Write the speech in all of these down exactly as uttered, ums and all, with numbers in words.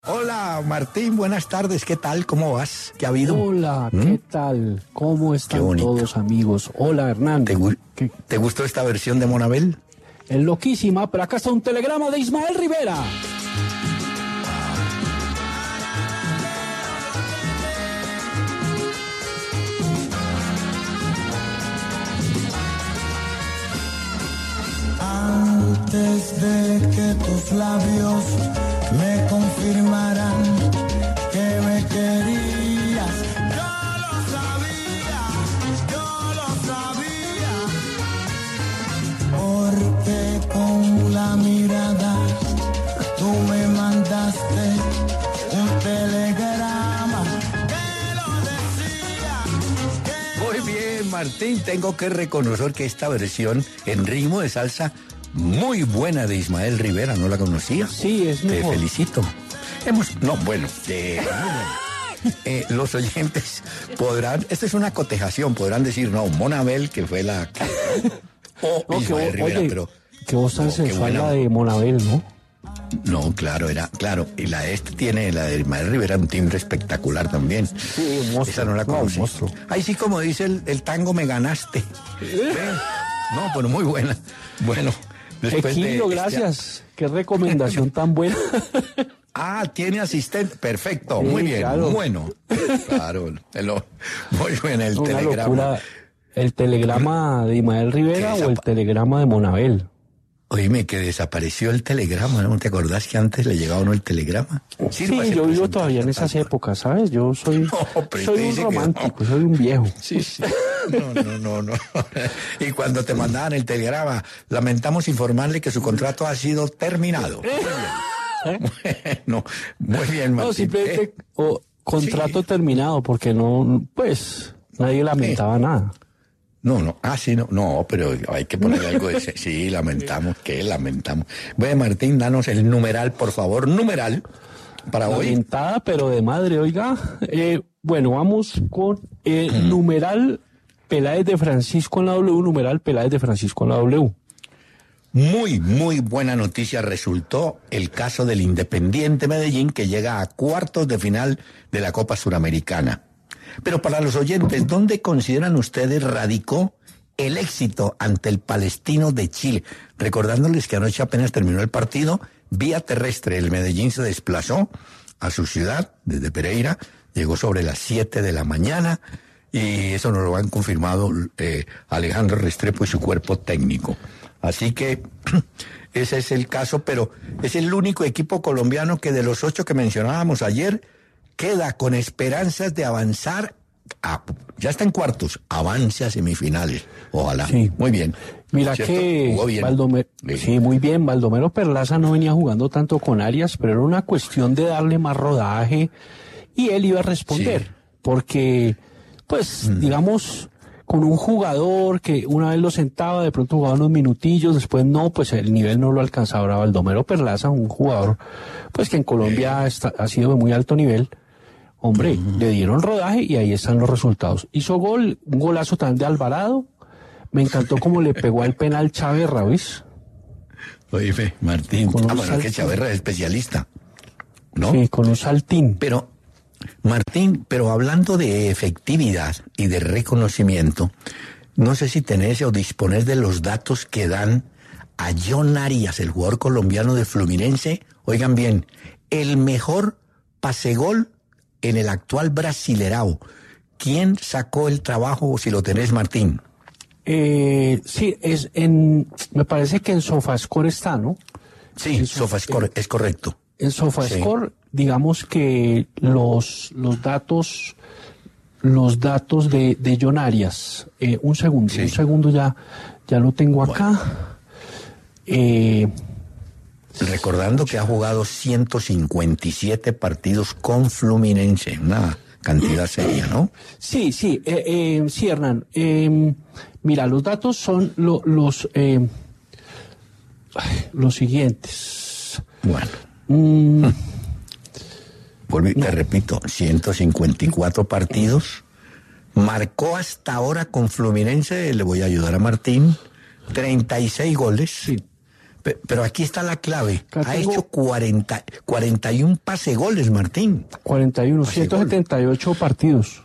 Hola Martín, buenas tardes, ¿qué tal? ¿Cómo vas? ¿Qué ha habido? Hola, ¿qué ¿Mm? tal? ¿Cómo están todos, amigos? Hola, Hernán. ¿Te, gu ¿Qué? ¿Te gustó esta versión de Monabel? Es loquísima, pero acá está un telegrama de Ismael Rivera. Antes de que tus labios me confirmaran que me querías, yo lo sabía, yo lo sabía, porque con la mirada tú me mandaste un telegrama que lo decía. Que Muy bien, Martín, tengo que reconocer que esta versión en ritmo de salsa muy buena de Ismael Rivera, ¿no la conocía? Sí, es mejor. Te felicito. Hemos, no, bueno, eh, eh, los oyentes podrán, esta es una cotejación, podrán decir, no, Monabel, que fue la que, o no, Ismael que, Rivera, oye, pero que vos tan no, sensual la de Monabel, ¿no? No, claro, era, claro, y la de este tiene, la de Ismael Rivera, un timbre espectacular también. Sí, un monstruo. Esa no la conocí. No, ahí sí, como dice el, el tango, me ganaste. ¿Eh? No, pero muy buena. Bueno. Equilio, de gracias. Este... Qué recomendación tan buena. Ah, tiene asistente. Perfecto, sí, muy bien. Claro. Bueno. Claro. El, muy bien, el Una telegrama. Locura. ¿El telegrama de Ismael Rivera o el telegrama de Monabel? Oíme, que desapareció el telegrama, ¿no te acordás que antes le llegaba a uno el telegrama? Sí, sí yo vivo todavía en esas épocas, ¿sabes? Yo soy, no, soy un romántico, no. soy un viejo. Sí, sí. No, no, no, no. Y cuando te mandaban el telegrama, lamentamos informarle que su contrato ha sido terminado. Muy bien. ¿Eh? Bueno, muy bien, Martín. No, simplemente eh. o, contrato sí. terminado, porque no, pues, nadie lamentaba eh. nada. No, no, ah, sí, no, no, pero hay que poner algo de ese. Sí, lamentamos, ¿qué lamentamos? Bueno, Martín, danos el numeral, por favor, numeral para hoy. Lamentada, pero de madre, oiga. Eh, bueno, vamos con el mm. numeral Peláez de Francisco en la W, numeral Peláez de Francisco en la W. Muy, muy buena noticia resultó el caso del Independiente Medellín, que llega a cuartos de final de la Copa Suramericana. Pero para los oyentes, ¿dónde consideran ustedes radicó el éxito ante el Palestino de Chile? Recordándoles que anoche apenas terminó el partido, vía terrestre, el Medellín se desplazó a su ciudad desde Pereira, llegó sobre las siete de la mañana, y eso nos lo han confirmado eh, Alejandro Restrepo y su cuerpo técnico. Así que ese es el caso, pero es el único equipo colombiano que de los ocho que mencionábamos ayer queda con esperanzas de avanzar, a, ya está en cuartos, avance a semifinales, ojalá. Sí. Muy bien. Mira que Baldomero, sí. sí, muy bien, Baldomero Perlaza no venía jugando tanto con Arias, pero era una cuestión de darle más rodaje y él iba a responder, sí. porque, pues, mm. digamos, con un jugador que una vez lo sentaba, de pronto jugaba unos minutillos, después no, pues el nivel no lo alcanzaba. Ahora Baldomero Perlaza, un jugador, pues que en Colombia está, ha sido de muy alto nivel. Hombre, uh-huh. le dieron rodaje y ahí están los resultados. Hizo gol, un golazo también de Alvarado. Me encantó cómo le pegó al penal Chaverra, ¿ves? Oye, Martín, ah, bueno, que Chaverra es especialista, ¿no? Sí, con un saltín. Pero, Martín, pero hablando de efectividad y de reconocimiento, no sé si tenés o disponés de los datos que dan a John Arias, el jugador colombiano de Fluminense. Oigan bien, el mejor pasegol en el actual Brasilerao. ¿Quién sacó el trabajo, si lo tenés, Martín? Eh, sí, es en, me parece que en SofaScore está, ¿no? Sí, en SofaScore, eh, es correcto. En SofaScore, sí. digamos que los, los datos, los datos de, de John Arias, eh, un segundo, sí. un segundo ya, ya lo tengo acá. Bueno. Eh, Recordando que ha jugado ciento cincuenta y siete partidos con Fluminense, una cantidad seria, ¿no? Sí, sí, eh, eh, sí, Hernán. Eh, mira, los datos son lo, los eh, los siguientes. Bueno. Mm, Volví, no. Te repito, ciento cincuenta y cuatro partidos. Marcó hasta ahora con Fluminense, le voy a ayudar a Martín, treinta y seis goles. Sí. Pero aquí está la clave. Acá ha tengo... hecho cuarenta, cuarenta y uno pase goles, Martín. cuarenta y uno, pase ciento setenta y ocho gol. Partidos.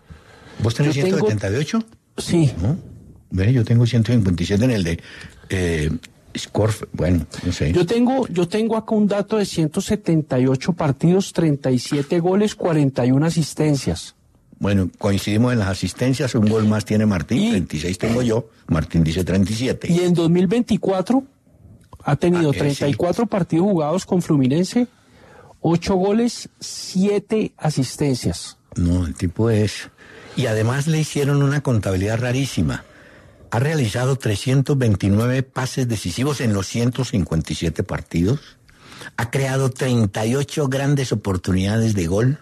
¿Vos tenés yo ciento setenta y ocho? Tengo... Sí. ¿No? Ve, yo tengo ciento cincuenta y siete en el de eh, Score, bueno, no sé. Yo tengo, yo tengo acá un dato de ciento setenta y ocho partidos, treinta y siete goles, cuarenta y una asistencias. Bueno, coincidimos en las asistencias, un gol más tiene Martín, y, treinta y seis tengo yo, Martín dice treinta y siete. Y en dos mil veinticuatro ha tenido ah, treinta y cuatro sí. partidos jugados con Fluminense, ocho goles, siete asistencias. No, el tipo es... Y además le hicieron una contabilidad rarísima. Ha realizado trescientos veintinueve pases decisivos en los ciento cincuenta y siete partidos. Ha creado treinta y ocho grandes oportunidades de gol.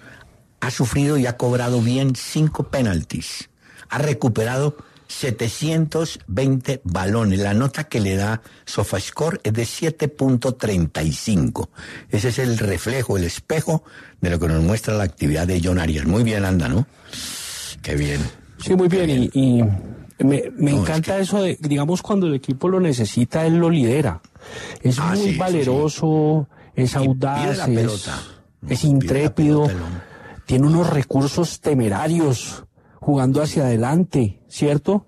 Ha sufrido y ha cobrado bien cinco penaltis. Ha recuperado setecientos veinte balones. La nota que le da SofaScore es de siete punto treinta y cinco. Ese es el reflejo, el espejo de lo que nos muestra la actividad de John Arias. Muy bien anda, ¿no? Qué bien. Sí, muy bien. bien. Y, y me, me no, encanta es que... eso de, digamos, cuando el equipo lo necesita, él lo lidera. Es ah, muy sí, valeroso, sí, sí. es audaz, la es, no, es intrépido, tiene unos recursos temerarios jugando hacia adelante, ¿cierto?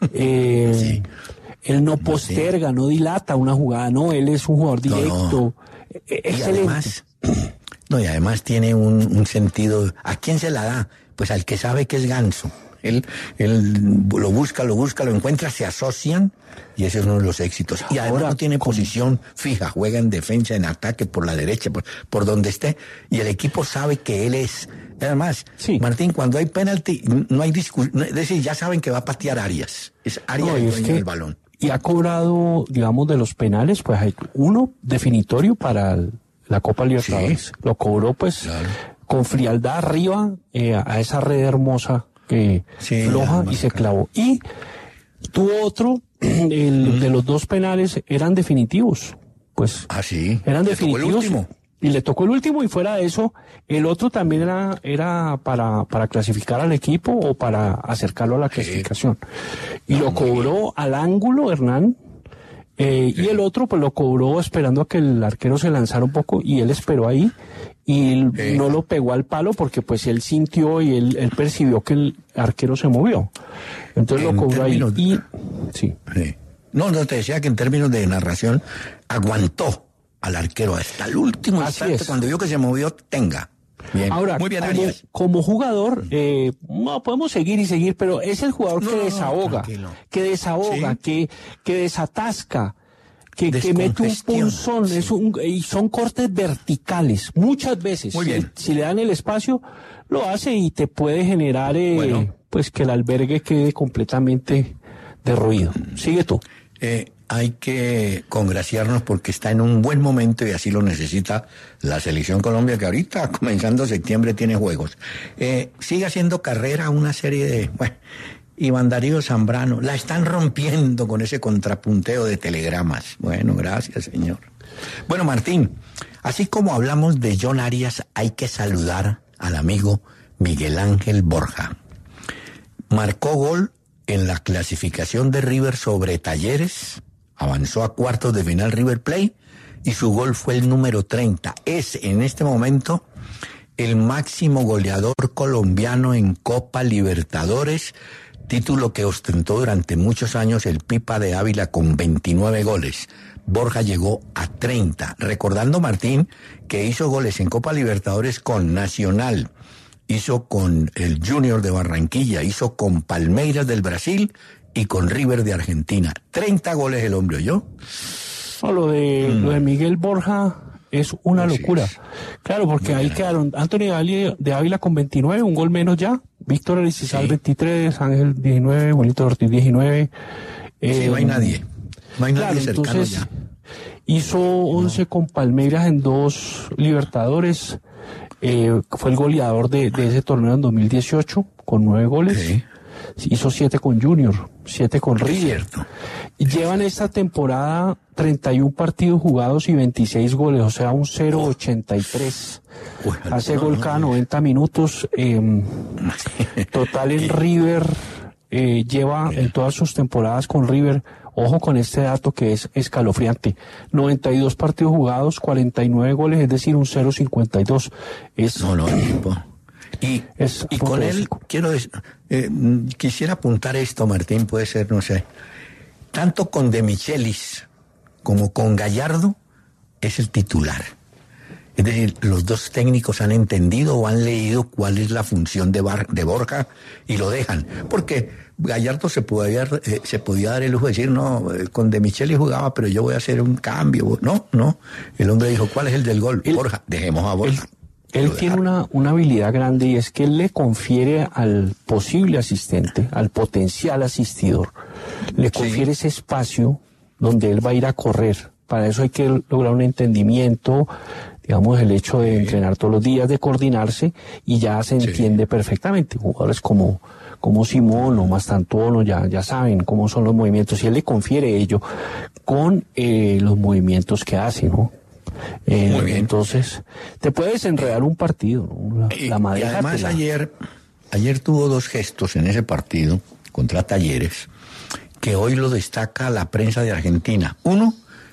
eh, sí. Él no posterga, no dilata una jugada, no, él es un jugador directo. No, no. Excelente. Y además, no, y además tiene un, un sentido, ¿a quién se la da? Pues al que sabe que es ganso. Él, él lo busca, lo busca, lo encuentra, se asocian y ese es uno de los éxitos. Y ahora no tiene posición fija, juega en defensa, en ataque, por la derecha, por, por donde esté. Y el equipo sabe que él es... Además, sí. Martín, cuando hay penalti, no hay discusión. Es decir, ya saben que va a patear Arias. Es Arias no, el dueño del balón. Y ha cobrado, digamos, de los penales, pues hay uno definitorio para la Copa Libertadores. Sí. Lo cobró, pues... Claro. Con frialdad arriba eh, a esa red hermosa que sí, floja y se clavó. Y tuvo otro, el mm. de los dos penales eran definitivos. Pues ah, sí. eran ¿Le definitivos. Tocó el último? Y le tocó el último y fuera de eso, el otro también era, era para, para clasificar al equipo o para acercarlo a la clasificación. Sí. Y no, lo cobró bien. Al ángulo, Hernán. Eh, sí. Y el otro pues lo cobró esperando a que el arquero se lanzara un poco y él esperó ahí y sí. no lo pegó al palo porque pues él sintió y él, él percibió que el arquero se movió. Entonces en lo cobró términos, ahí y sí. sí. No, no, te decía que en términos de narración aguantó al arquero hasta el último Así instante es. Cuando vio que se movió, tenga. Bien. Ahora, muy bien, como, como jugador, eh, no podemos seguir y seguir, pero es el jugador no, que desahoga, no, que desahoga, ¿sí? que, que desatasca, que, que mete un punzón, sí. es un, y son cortes verticales, muchas veces. Muy bien. Si, si le dan el espacio, lo hace y te puede generar, eh, bueno. pues que el albergue quede completamente derruido. Sigue tú. Eh, hay que congraciarnos porque está en un buen momento y así lo necesita la Selección Colombia, que ahorita, comenzando septiembre, tiene juegos. Eh, sigue haciendo carrera una serie de... Bueno, Iván Darío Zambrano, la están rompiendo con ese contrapunteo de telegramas. Bueno, gracias, señor. Bueno, Martín, así como hablamos de John Arias, hay que saludar al amigo Miguel Ángel Borja. Marcó gol en la clasificación de River sobre Talleres, avanzó a cuartos de final River Plate y su gol fue el número treinta. Es en este momento el máximo goleador colombiano en Copa Libertadores, título que ostentó durante muchos años el Pipa de Ávila con veintinueve goles. Borja llegó a treinta, recordando, Martín, que hizo goles en Copa Libertadores con Nacional, hizo con el Junior de Barranquilla, hizo con Palmeiras del Brasil y con River de Argentina. treinta goles el hombre, ¿oyó? No, lo de, mm. lo de Miguel Borja es una Así locura. Es. Claro, porque Muy ahí bien. Quedaron Anthony de Ávila con veintinueve, un gol menos ya, Víctor Aristizábal sí. veintitrés, Ángel diecinueve, Juanito Ortiz diecinueve. Sí, eh, no hay nadie. No hay claro, nadie cercano entonces, ya. Hizo once no. con Palmeiras en dos Libertadores. Eh, fue el goleador de, de ese torneo en dos mil dieciocho con nueve goles. Sí. Hizo siete con Junior, siete con River. Y llevan esta temporada treinta y un partidos jugados y veintiséis goles, o sea, un cero coma ochenta y tres. Uy, Hace gol cada noventa minutos. Eh, total en River, eh, lleva en todas sus temporadas con River Ojo con este dato que es escalofriante. noventa y dos partidos jugados, cuarenta y nueve goles, es decir, un cero punto cincuenta y dos. Es, no, no, tipo. Y, es y con él, quiero decir, eh, quisiera apuntar esto, Martín, puede ser, no sé, tanto con De Michelis como con Gallardo es el titular. Es decir, los dos técnicos han entendido o han leído cuál es la función de, Bar, de Borja y lo dejan. Porque Gallardo se podía, eh, se podía dar el lujo de decir, no, eh, con De Michelis jugaba, pero yo voy a hacer un cambio. No, no. El hombre dijo, ¿cuál es el del gol? El, Borja, dejemos a Borja. Él, él tiene una, una habilidad grande y es que él le confiere al posible asistente, al potencial asistidor, le confiere sí. ese espacio donde él va a ir a correr. Para eso hay que lograr un entendimiento, digamos, el hecho de sí. entrenar todos los días, de coordinarse, y ya se entiende sí. perfectamente. Jugadores como, como Simón o Mastantuono ya, ya saben cómo son los movimientos, y él le confiere ello con eh, los movimientos que hace, ¿no? Eh, Muy bien. Entonces, te puedes enredar un partido, ¿no? La, y, la madera y además la... ayer, ayer tuvo dos gestos en ese partido contra Talleres, que hoy lo destaca la prensa de Argentina. Uno,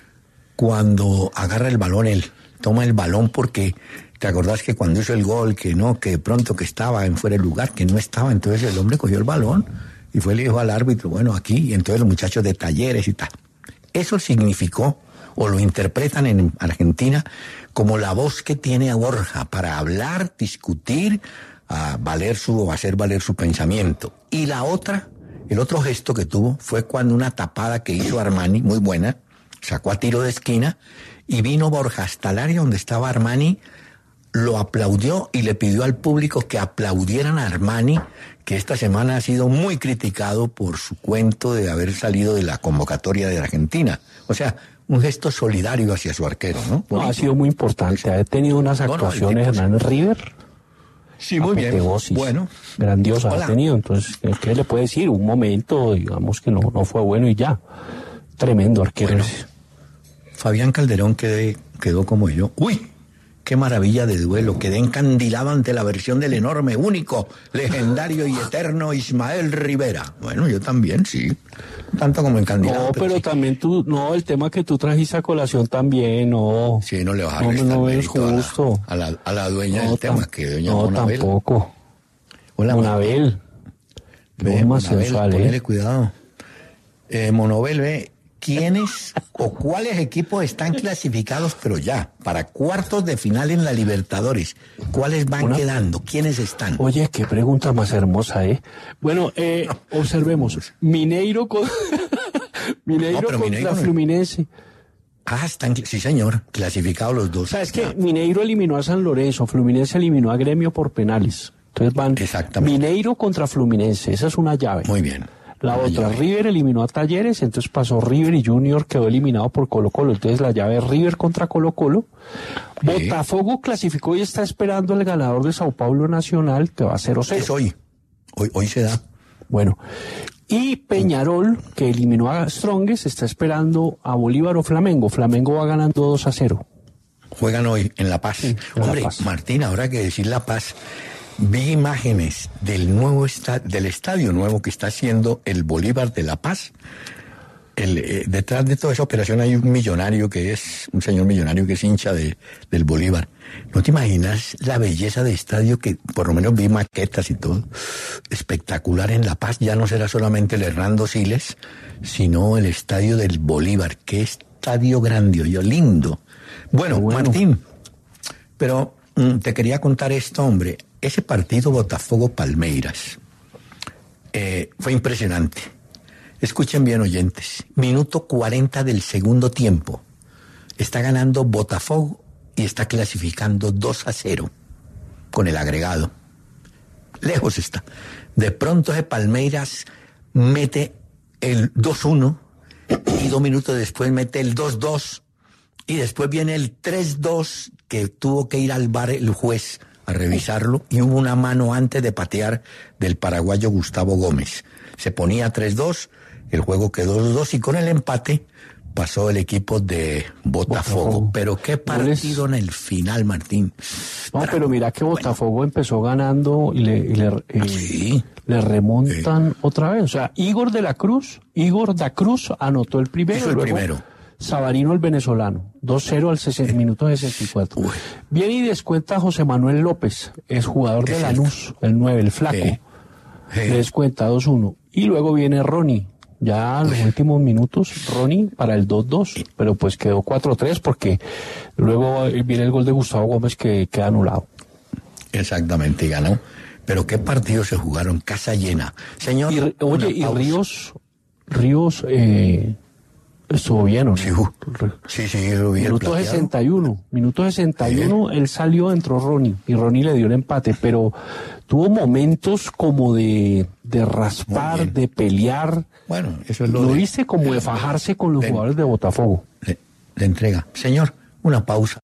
cuando agarra el balón él, toma el balón porque te acordás que cuando hizo el gol, que no, que de pronto que estaba en fuera de lugar, que no estaba, entonces el hombre cogió el balón y fue y le dijo al árbitro, bueno, aquí, y entonces los muchachos de Talleres y tal. Eso significó, o lo interpretan en Argentina, como la voz que tiene a Borja para hablar, discutir, a valer su, a hacer valer su pensamiento. Y la otra, el otro gesto que tuvo fue cuando una tapada que hizo Armani, muy buena, sacó a tiro de esquina y vino Borja hasta el área donde estaba Armani, lo aplaudió y le pidió al público que aplaudieran a Armani, que esta semana ha sido muy criticado por su cuento de haber salido de la convocatoria de Argentina. O sea, un gesto solidario hacia su arquero, ¿no? no ha sido muy importante. Ha tenido unas actuaciones no, no, Hernán River. Sí, muy bien. Bueno. Grandiosa ha tenido. Entonces, ¿qué le puede decir? Un momento, digamos que no, no fue bueno y ya. Tremendo arquero. Bueno, Fabián Calderón quedé, quedó como yo. ¡Uy! ¡Qué maravilla de duelo! Quedé encandilado ante la versión del enorme, único, legendario y eterno Ismael Rivera. Bueno, yo también, sí. Tanto como encandilado. No, pero, pero sí. también tú, no, el tema que tú trajiste a colación también, no. Sí, no le vas a restar no, no es justo. A la, a la, a la dueña no, del tema, que doña No, Monabel. tampoco. Hola, Monabel. Ve, más Monabel, sensual, ponle ¿eh? cuidado. Eh, Monabel, ve. ¿Quiénes o cuáles equipos están clasificados, pero ya, para cuartos de final en la Libertadores? ¿Cuáles van Una... quedando? ¿Quiénes están? Oye, qué pregunta más hermosa, ¿eh? Bueno, eh, no. observemos. Mineiro, con... Mineiro no, contra Mineiro Fluminense. Ah, están, sí señor, clasificados los dos. O sea, es que Mineiro eliminó a San Lorenzo, Fluminense eliminó a Gremio por penales. Entonces van Mineiro contra Fluminense, esa es una llave. Muy bien. La otra, River eliminó a Talleres, entonces pasó River y Junior quedó eliminado por Colo Colo. Entonces la llave es River contra Colo Colo. ¿Sí? Botafogo clasificó y está esperando el ganador de Sao Paulo Nacional, que va a cero cero. Es hoy. Hoy, hoy se da. Bueno. Y Peñarol, que eliminó a Strongest, está esperando a Bolívar o Flamengo. Flamengo va ganando dos a cero. Juegan hoy en La Paz. Sí, en Hombre, La Paz. Martín, ahora que decir La Paz... Vi imágenes del nuevo esta, del estadio nuevo que está haciendo el Bolívar de La Paz. El, eh, detrás de toda esa operación hay un millonario que es, un señor millonario que es hincha de, del Bolívar. ¿No te imaginas la belleza de estadio que por lo menos vi maquetas y todo? Espectacular en La Paz. Ya no será solamente el Hernando Siles, sino el estadio del Bolívar. Qué estadio grande, yo lindo. Bueno, bueno. Martín, pero mm, te quería contar esto, hombre. Ese partido Botafogo-Palmeiras eh, fue impresionante. Escuchen bien, oyentes. Minuto cuarenta del segundo tiempo. Está ganando Botafogo y está clasificando dos a cero con el agregado. Lejos está. De pronto ese Palmeiras mete el dos uno y dos minutos después mete el dos dos y después viene el tres dos que tuvo que ir al V A R el juez a revisarlo, y hubo una mano antes de patear del paraguayo Gustavo Gómez. Se ponía tres dos, el juego quedó dos dos, y con el empate pasó el equipo de Botafogo. Botafogo. Pero qué partido en el final, Martín. No, Bravo. Pero mira que Botafogo bueno. empezó ganando y le, y le, eh, sí. le remontan sí. otra vez. O sea, Igor de la Cruz, Igor da Cruz anotó el primero. Hizo el luego primero. Sabarino el venezolano, dos cero al sesenta, minuto sesenta y cuatro. Uy. Viene y descuenta a José Manuel López, es jugador de Lanús, el nueve, el flaco. Sí. Sí. Le descuenta dos uno. Y luego viene Ronnie. Ya en los últimos minutos, Ronnie para el dos dos, pero pues quedó cuatro tres porque luego viene el gol de Gustavo Gómez que queda anulado. Exactamente, ganó. Pero qué partidos se jugaron, casa llena. Señor. Y, oye, y Ríos, Ríos, eh, estuvo bien, ¿o no? Sí, sí, sí, estuvo bien. Minuto sesenta y uno, minuto sesenta y uno, sí. Él salió, entró Ronnie, y Ronnie le dio el empate, pero tuvo momentos como de, de raspar, de pelear. Bueno, eso es lo, lo de, viste como de, de fajarse con los de, jugadores de Botafogo. De, de entrega. Señor, una pausa.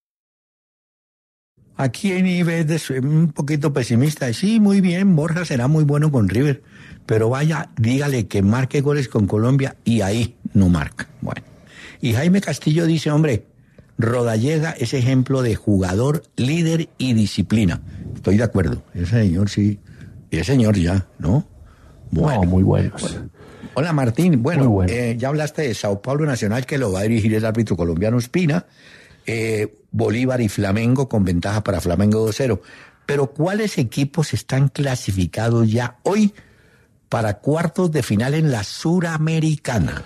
Aquí en Ives un poquito pesimista. Sí, muy bien, Borja será muy bueno con River, pero vaya, dígale que marque goles con Colombia y ahí no marca. Bueno, y Jaime Castillo dice, hombre, Rodallega es ejemplo de jugador, líder y disciplina. Estoy de acuerdo, ese señor sí, ese señor ya, ¿no? Bueno, no, muy buenos. Bueno. Hola Martín, bueno, bueno. Eh, ya hablaste de Sao Paulo Nacional, que lo va a dirigir el árbitro colombiano Espina, eh, Bolívar y Flamengo con ventaja para Flamengo dos cero. Pero ¿cuáles equipos están clasificados ya hoy para cuartos de final en la Suramericana?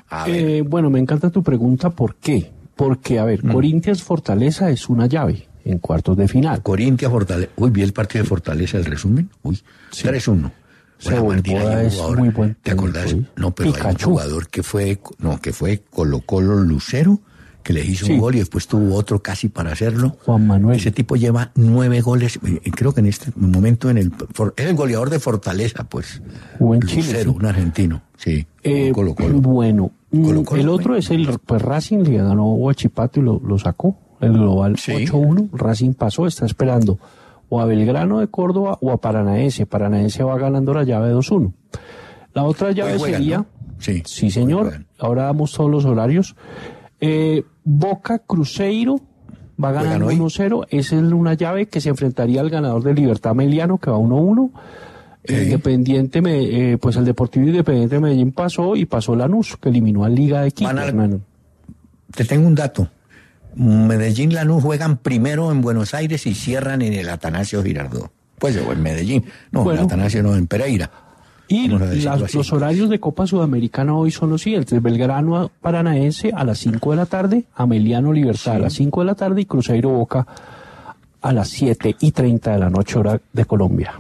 Eh, bueno, me encanta tu pregunta, ¿por qué? Porque, a ver, mm. Corinthians Fortaleza es una llave en cuartos de final. Corinthians Fortaleza, uy, vi el partido de Fortaleza, el resumen, uy, sí. tres uno. Bueno, Martín, hay un jugador, muy buen ¿te acordás? Hoy. No, pero Pikachu. Hay un jugador que fue, no, que fue Colo Colo Lucero, que le hizo sí. un gol y después tuvo otro casi para hacerlo. Juan Manuel. Ese tipo lleva nueve goles, creo que en este momento en el, es el goleador de Fortaleza, pues. Buen Lucero, Chile, sí. un argentino, sí. Eh, Colo Colo. Bueno, Colo -Colo, el otro es el, pues Racing le ganó Huachipato y lo, lo sacó, el global sí. ocho uno, Racing pasó, está esperando o a Belgrano de Córdoba o a Paranaense. Paranaense va ganando la llave dos uno. La otra llave juegan, sería, ¿no? sí, sí señor, ahora damos todos los horarios. Eh, Boca Cruzeiro va ganando uno cero, esa es una llave que se enfrentaría al ganador de Libertad Meliano, que va uno uno. Eh, Independiente, eh, pues el Deportivo Independiente de Medellín pasó y pasó Lanús, que eliminó a Liga de Quito. A... Te tengo un dato. Medellín y Lanús juegan primero en Buenos Aires y cierran en el Atanasio Girardot. Pues o en Medellín, no, bueno, en Atanasio no, en Pereira. Y las, los horarios de Copa Sudamericana hoy son los siguientes: Belgrano Paranaense a las cinco de la tarde, Ameliano Libertad sí. a las cinco de la tarde y Cruzeiro Boca a las siete y treinta de la noche, hora de Colombia.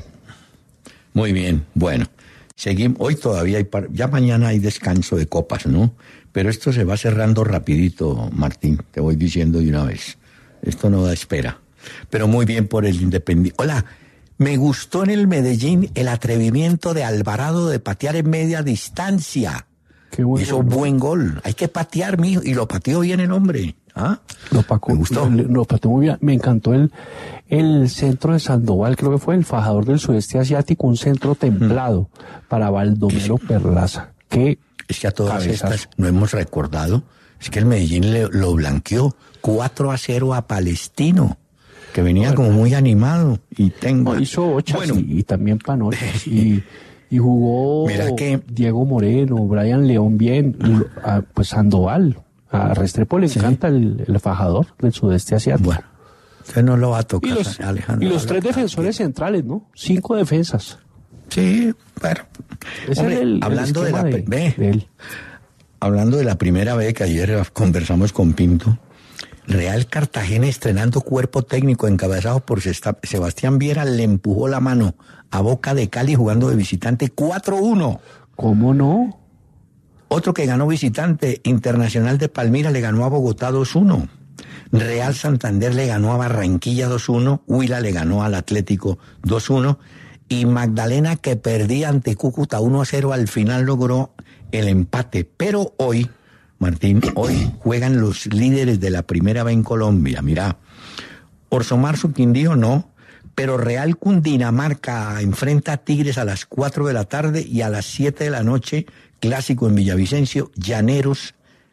Muy bien, bueno, seguimos, hoy todavía hay, par... ya mañana hay descanso de copas, ¿no? Pero esto se va cerrando rapidito, Martín, te voy diciendo de una vez. Esto no da espera. Pero muy bien por el Independiente. Hola, me gustó en el Medellín el atrevimiento de Alvarado de patear en media distancia. Qué bueno. Hizo buen gol. Hay que patear, mijo, y lo pateó bien el hombre. ¿Ah? Lo, Paco, me gustó. Lo, lo pateó muy bien. Me encantó el, el centro de Sandoval, creo que fue el fajador del sudeste asiático, un centro templado mm. para Baldomero Perlaza. Qué Es que a todas cabezazo. Estas no hemos recordado, es que el Medellín le, lo blanqueó cuatro a cero a Palestino, que venía bueno, como muy animado. Y tengo... No, hizo ocho bueno, y, y también panochas. y, y jugó mira que, Diego Moreno, Brian León bien, y, a, pues Sandoval. A Restrepo le sí. encanta el, el fajador del sudeste asiático. Bueno, usted no lo va a tocar, y los, Alejandro. Y los tres defensores que... centrales, ¿no? Cinco defensas. Sí, bueno. Hombre, es el, hablando el de la de, B, de él. Hablando de la primera vez que ayer conversamos con Pinto, Real Cartagena estrenando cuerpo técnico encabezado por Sebastián Viera, le empujó la mano a Boca de Cali jugando de visitante cuatro uno. ¿Cómo no? Otro que ganó visitante, Internacional de Palmira, le ganó a Bogotá dos uno. Real Santander le ganó a Barranquilla dos uno. Huila le ganó al Atlético dos uno. Y Magdalena, que perdía ante Cúcuta uno a cero, al final logró el empate. Pero hoy, Martín, hoy juegan los líderes de la primera B en Colombia. Mirá, Orso Marzo Quindío no, pero Real Cundinamarca enfrenta a Tigres a las cuatro de la tarde y a las siete de la noche, clásico en Villavicencio, Llaneros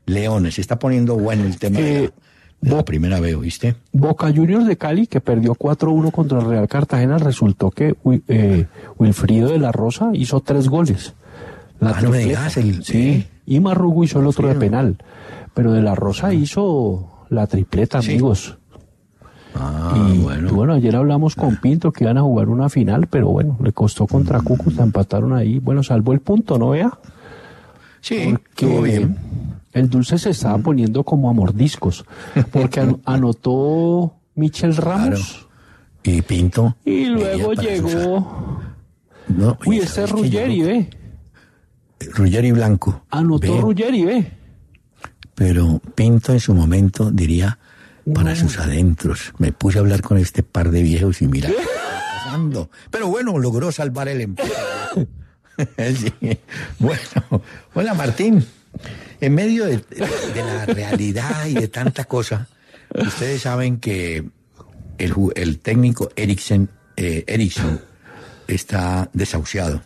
Leones. Se está poniendo bueno el tema eh, de, la, de Bo- la primera vez, ¿oíste? Boca Juniors de Cali, que perdió cuatro uno contra el Real Cartagena, resultó que eh, Wilfrido de la Rosa hizo tres goles. La ah, no me digas, el... Sí, eh. y Marrugo hizo el otro sí, de penal. Pero de la Rosa hizo la tripleta, sí. amigos. Ah, y bueno. Y bueno, ayer hablamos con Pinto que iban a jugar una final, pero bueno, le costó contra Cúcuta, empataron ahí. Bueno, salvó el punto, ¿no, vea? Sí, estuvo bien. El Dulce se estaba poniendo como a mordiscos, porque an- anotó Michel Ramos. Claro. Y Pinto. Y luego llegó... No, Uy, este es Ruggeri, ve. Ruggeri Blanco. Anotó ve. Ruggeri, ve. Pero Pinto en su momento diría, para no. sus adentros, me puse a hablar con este par de viejos y mira, ¿qué está pasando? Pero bueno, logró salvar el empleo. Sí. Bueno, hola Martín. En medio de, de la realidad y de tanta cosa, ustedes saben que el, el técnico Eriksen, eh, Eriksson está desahuciado.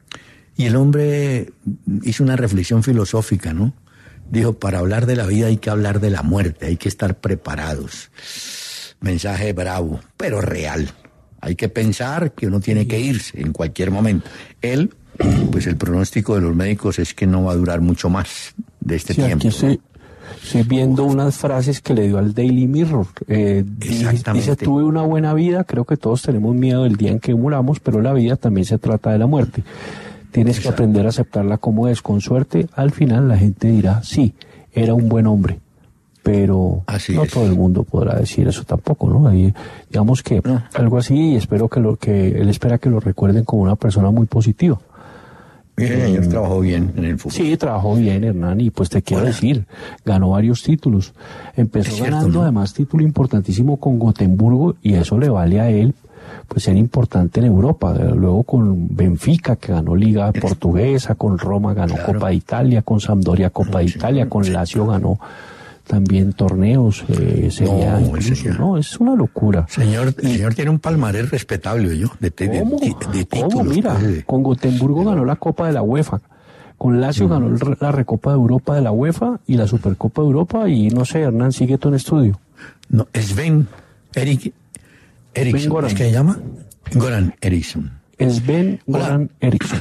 Y el hombre hizo una reflexión filosófica, ¿no? Dijo, para hablar de la vida hay que hablar de la muerte, hay que estar preparados. Mensaje bravo, pero real. Hay que pensar que uno tiene que irse en cualquier momento. Él, pues el pronóstico de los médicos es que no va a durar mucho más de este sí, tiempo. Aquí estoy, estoy viendo unas frases que le dio al Daily Mirror. Eh, Exactamente. Dice, tuve una buena vida, creo que todos tenemos miedo del día en que muramos, pero la vida también se trata de la muerte. Tienes Exacto. que aprender a aceptarla como es, con suerte. Al final la gente dirá, sí, era un buen hombre. Pero así no es. Todo el mundo podrá decir eso tampoco, ¿no? Ahí, digamos que no. algo así, y espero que lo que él espera que lo recuerden como una persona muy positiva. Bien, eh, señor, trabajó bien en el fútbol. Sí, trabajó bien, Hernán, y pues te quiero bueno. decir, ganó varios títulos. Empezó cierto, ganando ¿no? además título importantísimo con Gotemburgo, y eso le vale a él pues ser importante en Europa. Luego con Benfica, que ganó Liga es... Portuguesa, con Roma ganó claro. Copa de Italia, con Sampdoria Copa de sí, Italia, con sí. Lazio ganó también torneos, eh, sería no, incluso, no, es una locura. Señor, el señor tiene un palmarés respetable, yo, de, de, de, de títulos. ¿Cómo? Mira, pues, con Gotemburgo ganó la Copa de la UEFA, con Lazio mm. ganó la Recopa de Europa de la UEFA y la Supercopa de Europa, y no sé, Hernán, sigue tú en estudio. No, Sven Erik, Eriksson, ¿es que se llama? Goran Eriksson. Sven Goran Eriksson.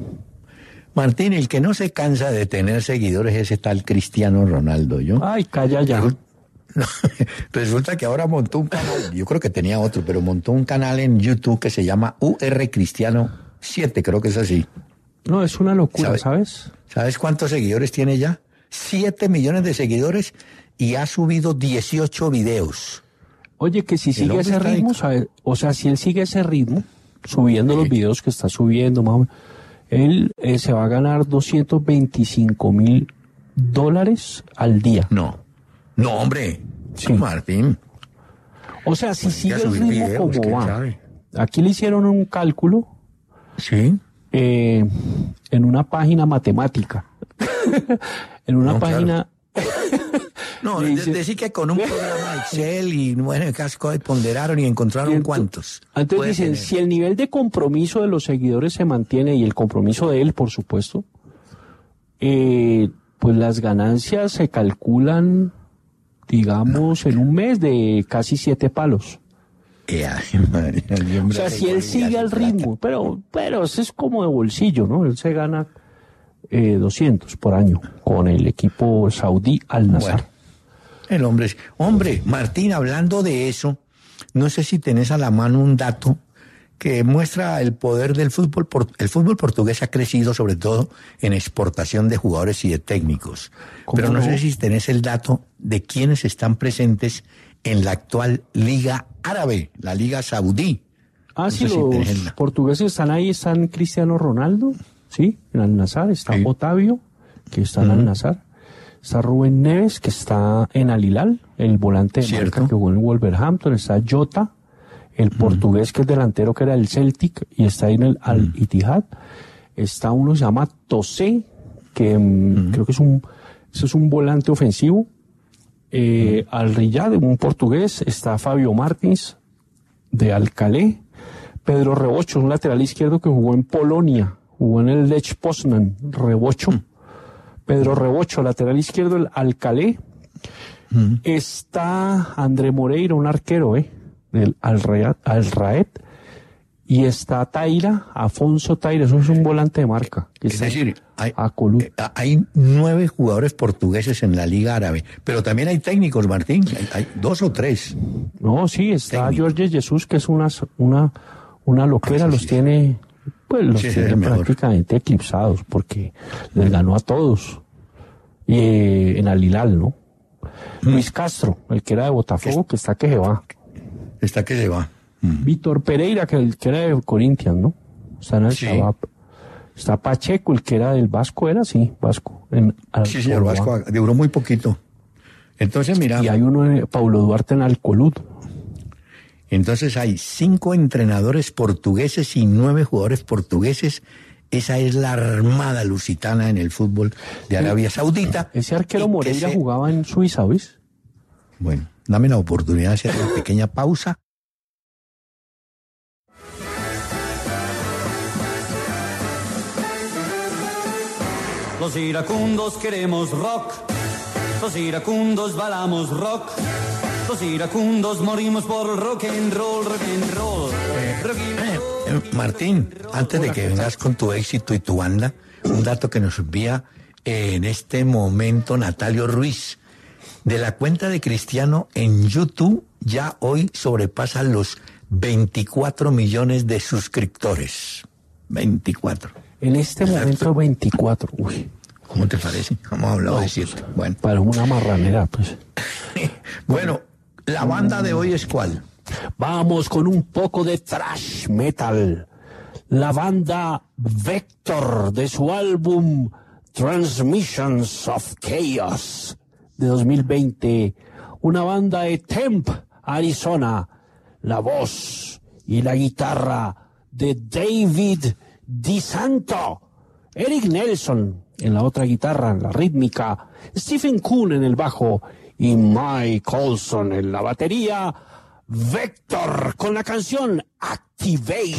Martín, el que no se cansa de tener seguidores es ese tal Cristiano Ronaldo, ¿yo? Ay, calla ya. Resulta, no, resulta que ahora montó un canal, yo creo que tenía otro, pero montó un canal en YouTube que se llama U R Cristiano siete, creo que es así. No, es una locura, ¿sabes? ¿Sabes, ¿Sabes cuántos seguidores tiene ya? Siete millones de seguidores y ha subido dieciocho videos. Oye, que si sigue ese ritmo, ¿sabes? O sea, si él sigue ese ritmo, subiendo sí. los videos que está subiendo, más o menos, él eh, se va a ganar doscientos veinticinco mil dólares al día. No, no, hombre, sí. Martín. O sea, si pues sigue el ritmo videos, como va. Sabe? Aquí le hicieron un cálculo. Sí. Eh, en una página matemática. en una no, página... Claro. No, dice, decir que con un programa Excel y bueno, el casco ponderaron y encontraron y ent- cuántos. Entonces dicen, tener. Si el nivel de compromiso de los seguidores se mantiene, y el compromiso de él, por supuesto, eh, pues las ganancias se calculan, digamos, no, en un mes de casi siete palos. Eh, ay, María, o sea, si él sigue al ritmo, pero, pero eso es como de bolsillo, ¿no? Él se gana eh, doscientos por año con el equipo saudí Al Nassr. Bueno. El hombre, hombre, Martín, hablando de eso, no sé si tenés a la mano un dato que muestra el poder del fútbol. El fútbol portugués ha crecido sobre todo en exportación de jugadores y de técnicos. Pero no, no sé si tenés el dato de quiénes están presentes en la actual Liga Árabe, la Liga Saudí. Ah, no sí, sé los si el... portugueses están ahí, están Cristiano Ronaldo, sí, en Al Nassr, está sí. Otavio, que está en uh-huh. Al Nassr. Está Rubén Neves, que está en Al Hilal, el volante de marca que jugó en Wolverhampton. Está Jota, el mm. portugués que es delantero, que era el Celtic, y está ahí en el Al mm. Ittihad. Está uno que se llama Tosé, que mm. creo que es un, eso es un volante ofensivo. Eh, mm. Al Riyad, un portugués. Está Fabio Martins, de Alcalé. Pedro Rebocho, un lateral izquierdo que jugó en Polonia. Jugó en el Lech Poznan, Rebocho. Mm. Pedro Rebocho, lateral izquierdo, el Alcalé. Mm. Está André Moreira, un arquero, ¿eh? Del Al Raed. Y está Taira, Afonso Taira, eso es un volante de marca. Es decir, hay, hay nueve jugadores portugueses en la Liga Árabe, pero también hay técnicos, Martín, hay, hay dos o tres. No, sí, está Técnico. Jorge Jesús, que es una, una, una loquera, ah, sí, los sí, tiene, pues los sí, tiene prácticamente eclipsados, porque les ganó a todos. Y eh, en Al Hilal, ¿no? Mm. Luis Castro, el que era de Botafogo, que está que se va. Está que se va. Mm. Víctor Pereira, que, el, que era de Corinthians, ¿no? Está en el sí. Shabab. Está Pacheco, el que era del Vasco, era sí, Vasco. En, sí, sí, el Vasco duró muy poquito. Entonces, mira. Y hay uno de Paulo Duarte en Alcolud. Entonces hay cinco entrenadores portugueses y nueve jugadores portugueses. Esa es la armada lusitana en el fútbol de Arabia Saudita. Ese arquero Moreira ese... jugaba en Suiza, ¿ves? Bueno, dame la oportunidad de hacer una pequeña pausa. Los iracundos queremos rock, los iracundos bailamos rock, los iracundos morimos por rock and roll, rock and roll. Eh, rock and roll. Eh, eh, Martín, antes de que vengas con tu éxito y tu banda, un dato que nos envía eh, en este momento Natalio Ruiz. De la cuenta de Cristiano en YouTube ya hoy sobrepasa los veinticuatro millones de suscriptores. veinticuatro. En este Exacto. momento veinticuatro. Uy. ¿Cómo te parece? Hemos hablado no, de siete. Bueno. Para una marranera, pues. Bueno, ¿la banda de hoy es cuál? Vamos con un poco de thrash metal. La banda Vector, de su álbum Transmissions of Chaos de dos mil veinte. Una banda de Temp, Arizona. La voz y la guitarra de David DiSanto, Eric Nelson en la otra guitarra, en la rítmica, Stephen Kuhn en el bajo y Mike Colson en la batería. Vector con la canción Activate.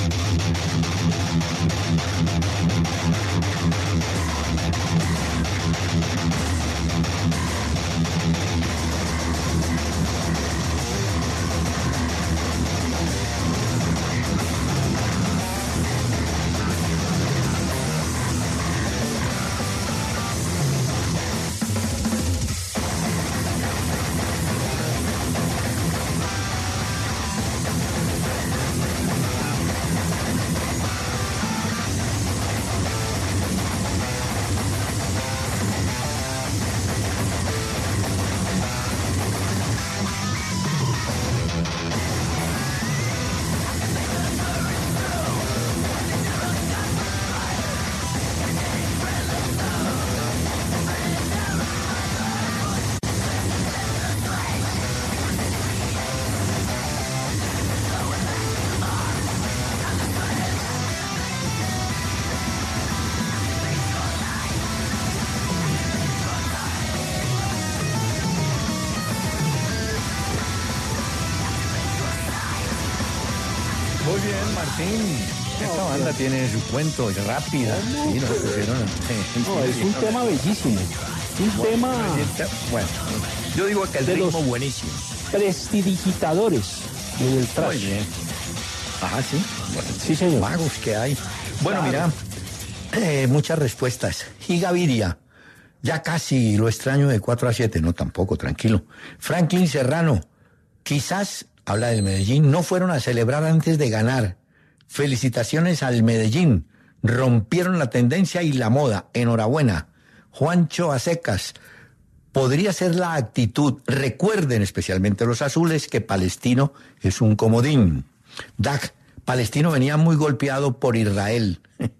Muy bien, Martín. Esta no, banda pero... tiene su cuento, es rápida. No, sí, nos pusieron, sí, no, es un no, tema bellísimo. Un bueno, tema... Bueno, yo digo que el de ritmo los buenísimo. Prestidigitadores del thrash. Muy bien. Ajá, sí. Bueno, sí, señor. Magos que hay. Bueno, claro. Mira, eh, muchas respuestas. Gigaviria. Ya casi lo extraño de cuatro a siete. No, tampoco, tranquilo. Franklin Serrano. Quizás... Habla del Medellín, no fueron a celebrar antes de ganar. Felicitaciones al Medellín. Rompieron la tendencia y la moda. Enhorabuena. Juancho Acecas. Podría ser la actitud. Recuerden, especialmente los azules, que Palestino es un comodín. Dag, Palestino venía muy golpeado por Israel.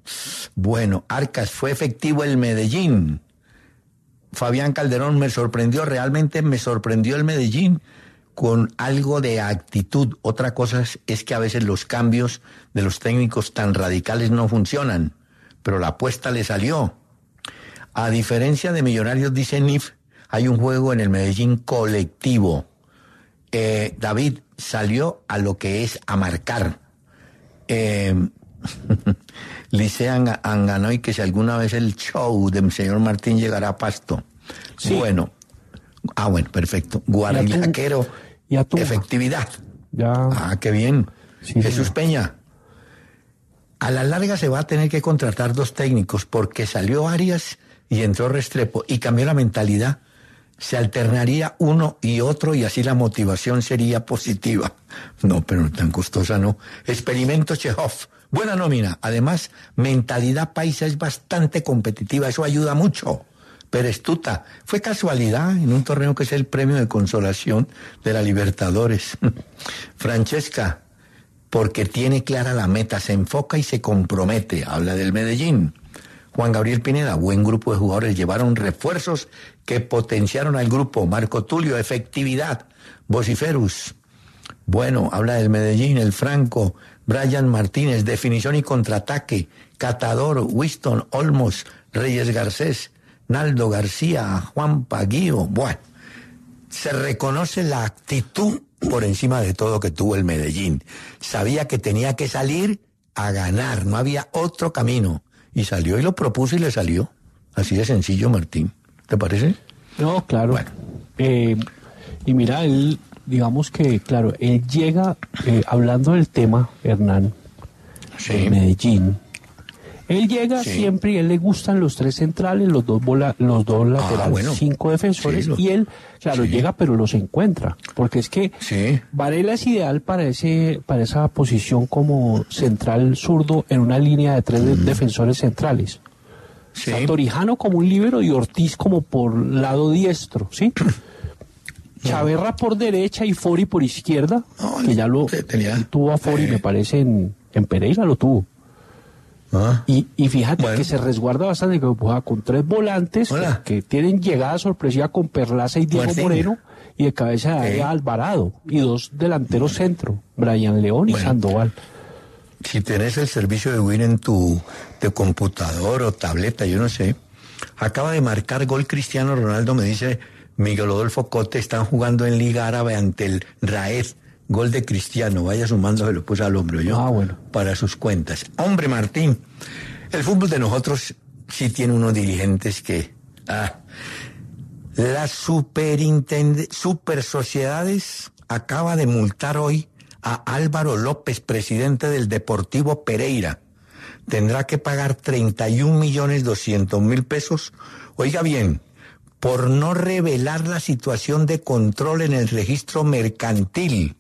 Bueno, Arcas, fue efectivo el Medellín. Fabián Calderón, me sorprendió, realmente me sorprendió el Medellín. Con algo de actitud. Otra cosa es, es que a veces los cambios de los técnicos tan radicales no funcionan, pero la apuesta le salió. A diferencia de Millonarios, dice N I F, hay un juego en el Medellín colectivo. Eh, David salió a lo que es a marcar. Eh, Licea Anganoy, que si alguna vez el show del señor Martín llegará a Pasto. Sí. Bueno. Ah, bueno, perfecto. Guarilaquero, efectividad. Ya. Ah, qué bien. Sí, Jesús señor. Peña. A la larga se va a tener que contratar dos técnicos porque salió Arias y entró Restrepo y cambió la mentalidad. Se alternaría uno y otro y así la motivación sería positiva. No, pero tan costosa no. Experimento Chekhov. Buena nómina. Además, mentalidad paisa es bastante competitiva. Eso ayuda mucho. Perestuta. Fue casualidad en un torneo que es el premio de consolación de la Libertadores. Francesca, porque tiene clara la meta, se enfoca y se compromete. Habla del Medellín. Juan Gabriel Pineda, buen grupo de jugadores, llevaron refuerzos que potenciaron al grupo. Marco Tulio, efectividad. Vociferus, bueno, habla del Medellín. El Franco, Brian Martínez, definición y contraataque. Catador, Winston, Olmos, Reyes Garcés, Naldo García, Juan Paguío. Bueno, se reconoce la actitud por encima de todo que tuvo el Medellín. Sabía que tenía que salir a ganar, no había otro camino. Y salió y lo propuso y le salió. Así de sencillo, Martín. ¿Te parece? No, claro. Bueno. Eh, y mira, él, digamos que, claro, él llega, eh, hablando del tema, Hernán, sí. de Medellín, él llega sí. siempre y a él le gustan los tres centrales, los dos bola, los dos laterales, ah, bueno. cinco defensores, sí, lo, y él, claro, sí. llega pero los encuentra, porque es que sí. Varela es ideal para ese, para esa posición como central zurdo en una línea de tres mm. de, defensores centrales. Sí. O sea, Torijano como un líbero y Ortiz como por lado diestro, ¿sí? Chaverra por derecha y Fori por izquierda, no, que ya lo tenía, tuvo a Fori, eh. me parece, en, en Pereira lo tuvo. Ah. Y, y fíjate bueno. que se resguarda bastante, que juega con tres volantes que, que tienen llegada sorpresiva con Perlaza y Diego Martín. Moreno, y de cabeza de área Alvarado, y dos delanteros bueno. centro, Brian León y bueno. Sandoval. Si tenés el servicio de Win en tu de computador o tableta, yo no sé, acaba de marcar gol Cristiano Ronaldo, me dice Miguel Adolfo Cote, están jugando en Liga Árabe ante el Raed. Gol de Cristiano, vaya sumándose, lo puse al hombro yo, ah, bueno. para sus cuentas. Hombre, Martín, el fútbol de nosotros sí tiene unos dirigentes que... Ah, la superintende, Super Sociedades acaba de multar hoy a Álvaro López, presidente del Deportivo Pereira. Tendrá que pagar treinta y un millones doscientos mil pesos. Oiga bien, por no revelar la situación de control en el registro mercantil,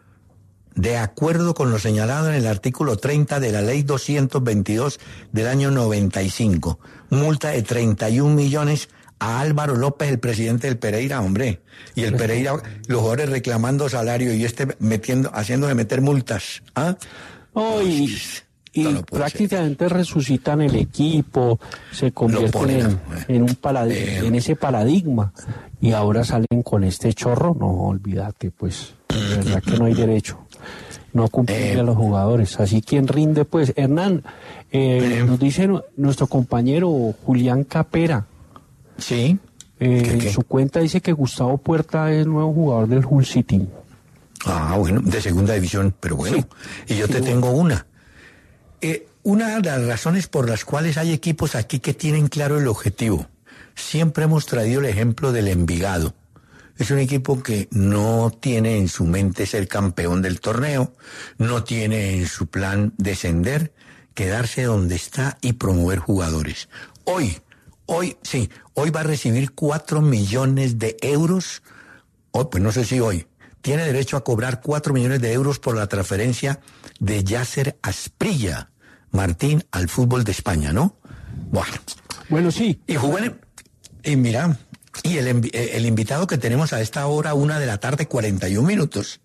de acuerdo con lo señalado en el artículo treinta de la ley doscientos veintidós del año noventa y cinco. Multa de treinta y un millones a Álvaro López, el presidente del Pereira, hombre. Y el Pereira, los jugadores reclamando salario y este metiendo, haciéndole meter multas. ¿Ah? Oh, y, y no prácticamente ser. Resucitan el equipo, se convierten en, eh. en, un paradi- eh. en ese paradigma. Y ahora salen con este chorro. No, olvídate, pues, de verdad que no hay derecho. No cumplirle eh, a los jugadores. Así quien rinde, pues. Hernán, eh, eh, nos dice nuestro compañero Julián Capera. Sí. Eh, ¿Qué, qué? En su cuenta dice que Gustavo Puerta es nuevo jugador del Hull City. Ah, bueno, de segunda división, pero bueno. Sí. Y yo sí, te bueno. tengo una. Eh, una de las razones por las cuales hay equipos aquí que tienen claro el objetivo. Siempre hemos traído el ejemplo del Envigado. Es un equipo que no tiene en su mente ser campeón del torneo, no tiene en su plan descender, quedarse donde está y promover jugadores. Hoy, hoy, sí, hoy va a recibir cuatro millones de euros, hoy, pues no sé si hoy, tiene derecho a cobrar cuatro millones de euros por la transferencia de Yasser Asprilla, Martín, al fútbol de España, ¿no? Bueno, bueno sí. Y jugó en, y mira... Y el, el invitado que tenemos a esta hora, una de la tarde, cuarenta y un minutos,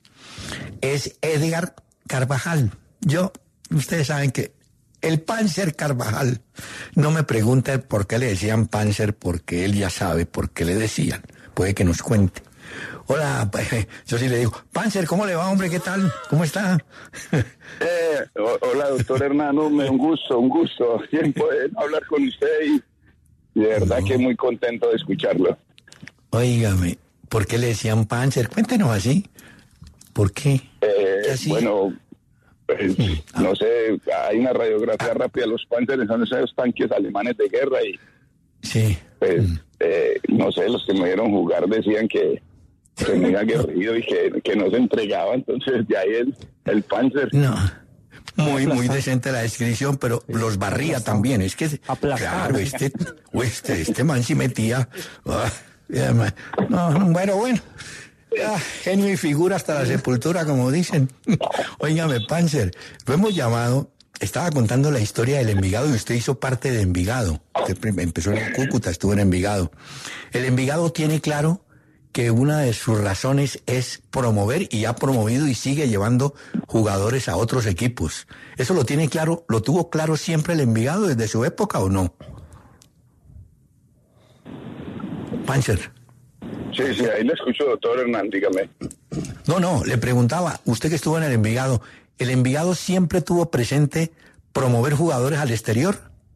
es Edgar Carvajal. Yo, ustedes saben que el Panzer Carvajal, no me pregunten por qué le decían Panzer, porque él ya sabe por qué le decían. Puede que nos cuente. Hola, yo sí le digo, Panzer, ¿cómo le va, hombre? ¿Qué tal? ¿Cómo está? Eh, hola, doctor Hernán, un gusto, un gusto. Tiempo de hablar con usted y... De verdad no. que muy contento de escucharlo. Óigame, ¿por qué le decían Panzer? Cuéntenos así. ¿Por qué? Eh, ¿Qué bueno, Pues, no sé, hay una radiografía rápida de los Panzers, son esos tanques alemanes de guerra y sí. pues, eh, no sé, los que me vieron jugar decían que, que me había guerrido y que, que no se entregaba, entonces de ahí el, el Panzer. No, muy, muy decente la descripción, pero sí, los barría aplastado. También, es que, aplastado. Claro, este, este, este man sí metía, uh, no, bueno, bueno. Ah, genio y figura hasta la sepultura, como dicen. Óigame, Panzer, lo hemos llamado, estaba contando la historia del Envigado y usted hizo parte de Envigado. Usted empezó en Cúcuta, estuvo en Envigado. El Envigado tiene claro que una de sus razones es promover y ha promovido y sigue llevando jugadores a otros equipos. ¿Eso lo tiene claro, lo tuvo claro siempre el Envigado desde su época o no? Panzer. Sí, sí, ahí le escucho, doctor Hernán, dígame. No, no, le preguntaba, usted que estuvo en el Envigado, ¿el Envigado siempre tuvo presente promover jugadores al exterior?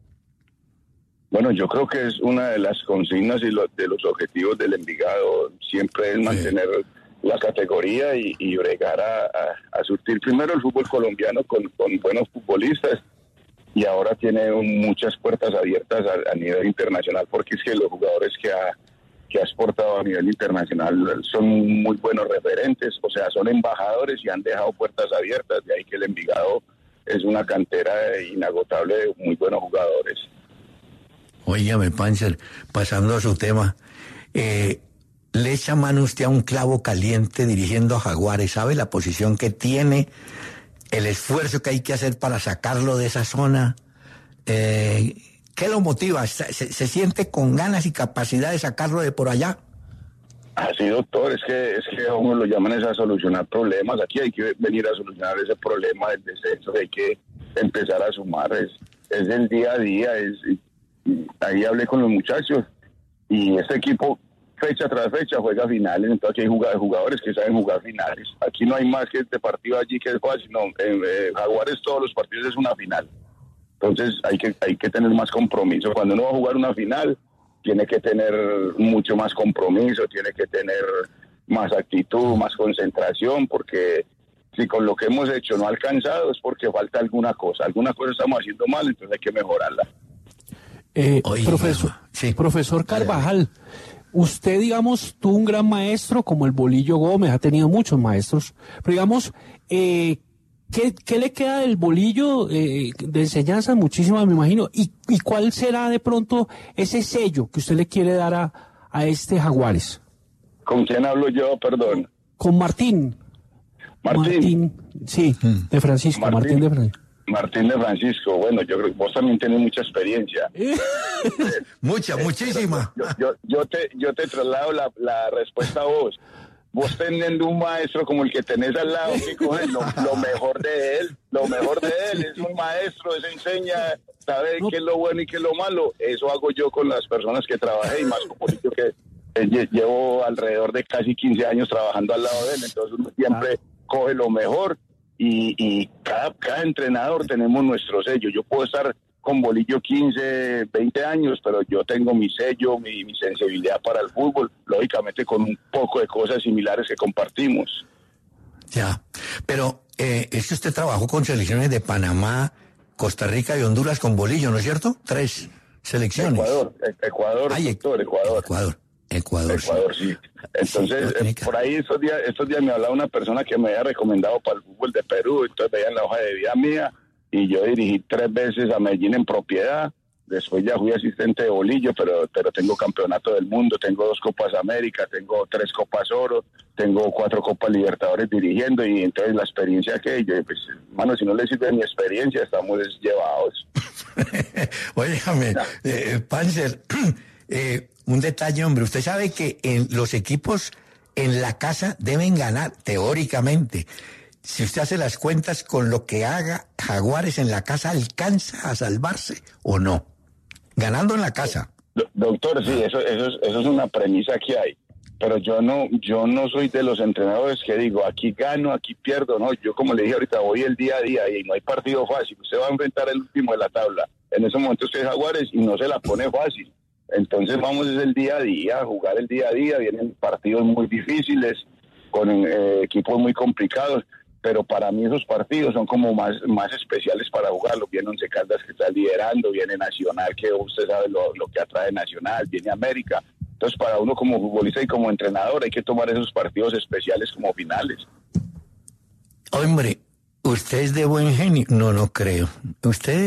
Bueno, yo creo que es una de las consignas y lo, de los objetivos del Envigado, siempre es mantener sí. la categoría y, y bregar a, a, a surtir primero el fútbol colombiano con, con buenos futbolistas y ahora tiene un, muchas puertas abiertas a, a nivel internacional porque es que los jugadores que ha que ha exportado a nivel internacional son muy buenos referentes, o sea, son embajadores y han dejado puertas abiertas, de ahí que el Envigado es una cantera inagotable de muy buenos jugadores. Óigame, Panzer, pasando a su tema, eh, le echa mano usted a un clavo caliente dirigiendo a Jaguares, ¿sabe la posición que tiene, el esfuerzo que hay que hacer para sacarlo de esa zona? Eh... ¿Qué lo motiva? ¿Se, ¿Se siente con ganas y capacidad de sacarlo de por allá? Así, doctor, es que es que a uno lo llaman es a solucionar problemas. Aquí hay que venir a solucionar ese problema del descenso, hay que empezar a sumar. Es, es el día a día. Es, ahí hablé con los muchachos y este equipo, fecha tras fecha, juega finales. Entonces hay jugadores que saben jugar finales. Aquí no hay más que este partido allí que es fácil. No, en eh, Jaguares todos los partidos es una final. Entonces hay que hay que tener más compromiso. Cuando uno va a jugar una final, tiene que tener mucho más compromiso, tiene que tener más actitud, más concentración, porque si con lo que hemos hecho no ha alcanzado es porque falta alguna cosa. Alguna cosa estamos haciendo mal, entonces hay que mejorarla. Eh, Oye, profesor, sí. profesor Carvajal, usted, digamos, tuvo un gran maestro como el Bolillo Gómez, ha tenido muchos maestros, pero digamos... Eh, ¿Qué, ¿Qué le queda del Bolillo eh, de enseñanza? Muchísimas, me imagino. ¿Y, ¿Y cuál será de pronto ese sello que usted le quiere dar a, a este Jaguares? ¿Con quién hablo yo, perdón? Con Martín. Martín. Martín, sí, de Francisco, Martín, Martín de Francisco. Martín de Francisco, bueno, yo creo que vos también tenés mucha experiencia. Mucha, muchísima. Yo, yo, yo, te, yo te traslado la, la respuesta a vos. Vos teniendo un maestro como el que tenés al lado, que coge lo, lo mejor de él, lo mejor de él, es un maestro, es enseña, sabe no. qué es lo bueno y qué es lo malo. Eso hago yo con las personas que trabajé y más como yo que eh, llevo alrededor de casi quince años trabajando al lado de él, entonces uno siempre ah. coge lo mejor y, y cada, cada entrenador tenemos nuestro sello. Yo puedo estar con Bolillo quince, veinte años, pero yo tengo mi sello, mi, mi sensibilidad para el fútbol, lógicamente con un poco de cosas similares que compartimos. Ya, pero eh, es que usted trabajó con selecciones de Panamá, Costa Rica y Honduras con Bolillo, ¿no es cierto? Tres selecciones. Ecuador, Ecuador, Ay, doctor, Ecuador. Ecuador, Ecuador, Ecuador, sí. sí. Entonces, sí, que... por ahí estos días, estos días me hablaba una persona que me había recomendado para el fútbol de Perú, entonces veían la hoja de vida mía, y yo dirigí tres veces a Medellín en propiedad, después ya fui asistente de Bolillo, pero, pero tengo campeonato del mundo, tengo dos Copas América, tengo tres Copas Oro, tengo cuatro Copas Libertadores dirigiendo, y entonces la experiencia que yo, pues, hermano, si no le sirve mi experiencia, estamos llevados. Óigame, eh, Panzer, eh, un detalle, hombre, usted sabe que en los equipos en la casa deben ganar, teóricamente. Si usted hace las cuentas con lo que haga Jaguares en la casa, ¿alcanza a salvarse o no? Ganando en la casa. Doctor, sí, eso, eso, es, eso es una premisa que hay. Pero yo no, yo no soy de los entrenadores que digo, aquí gano, aquí pierdo. No, yo como le dije ahorita, voy el día a día y no hay partido fácil. Usted va a enfrentar el último de la tabla. En ese momento usted es Jaguares y no se la pone fácil. Entonces vamos desde el día a día, a jugar el día a día. Vienen partidos muy difíciles, con eh, equipos muy complicados. pero para mí esos partidos son como más, más especiales para jugarlos. Viene Once Caldas que está liderando, viene Nacional, que usted sabe lo, lo que atrae Nacional, viene América. Entonces, para uno como futbolista y como entrenador hay que tomar esos partidos especiales como finales. Hombre, ¿usted es de buen genio? No, no creo. Usted...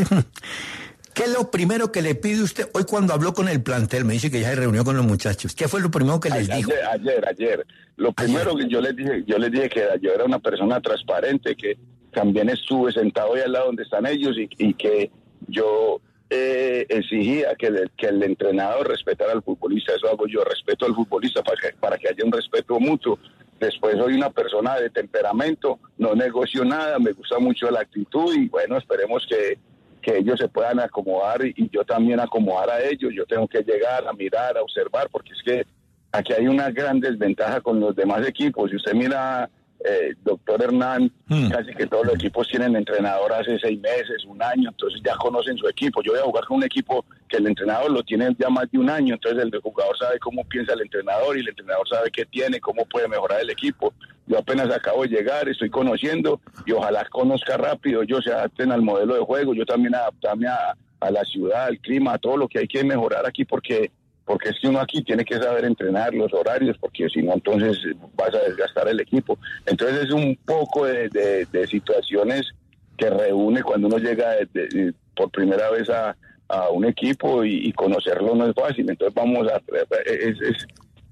¿Qué es lo primero que le pide usted hoy cuando habló con el plantel? Me dice que ya se reunió con los muchachos. ¿Qué fue lo primero que les ayer, dijo? Ayer, ayer. Lo primero ayer. que yo les dije, yo les dije que yo era una persona transparente, que también estuve sentado ahí al lado donde están ellos y, y que yo eh, exigía que, le, que el entrenador respetara al futbolista. Eso hago yo, respeto al futbolista para que, para que haya un respeto mutuo. Después soy una persona de temperamento, no negocio nada, me gusta mucho la actitud y bueno, esperemos que que ellos se puedan acomodar y, y yo también acomodar a ellos. Yo tengo que llegar a mirar, a observar, porque es que aquí hay una gran desventaja con los demás equipos. Si usted mira, eh, doctor Hernán, hmm. casi que todos los equipos tienen entrenador hace seis meses, un año, entonces ya conocen su equipo. Yo voy a jugar con un equipo que el entrenador lo tiene ya más de un año, entonces el jugador sabe cómo piensa el entrenador y el entrenador sabe qué tiene, cómo puede mejorar el equipo. Yo apenas acabo de llegar, estoy conociendo y ojalá conozca rápido, ellos se adapten al modelo de juego, yo también adaptarme a, a la ciudad, al clima, a todo lo que hay que mejorar aquí, porque porque es que uno aquí tiene que saber entrenar los horarios, porque si no entonces vas a desgastar el equipo. Entonces es un poco de, de, de situaciones que reúne cuando uno llega de, de, por primera vez a, a un equipo y, y conocerlo no es fácil. Entonces vamos a... Es, es,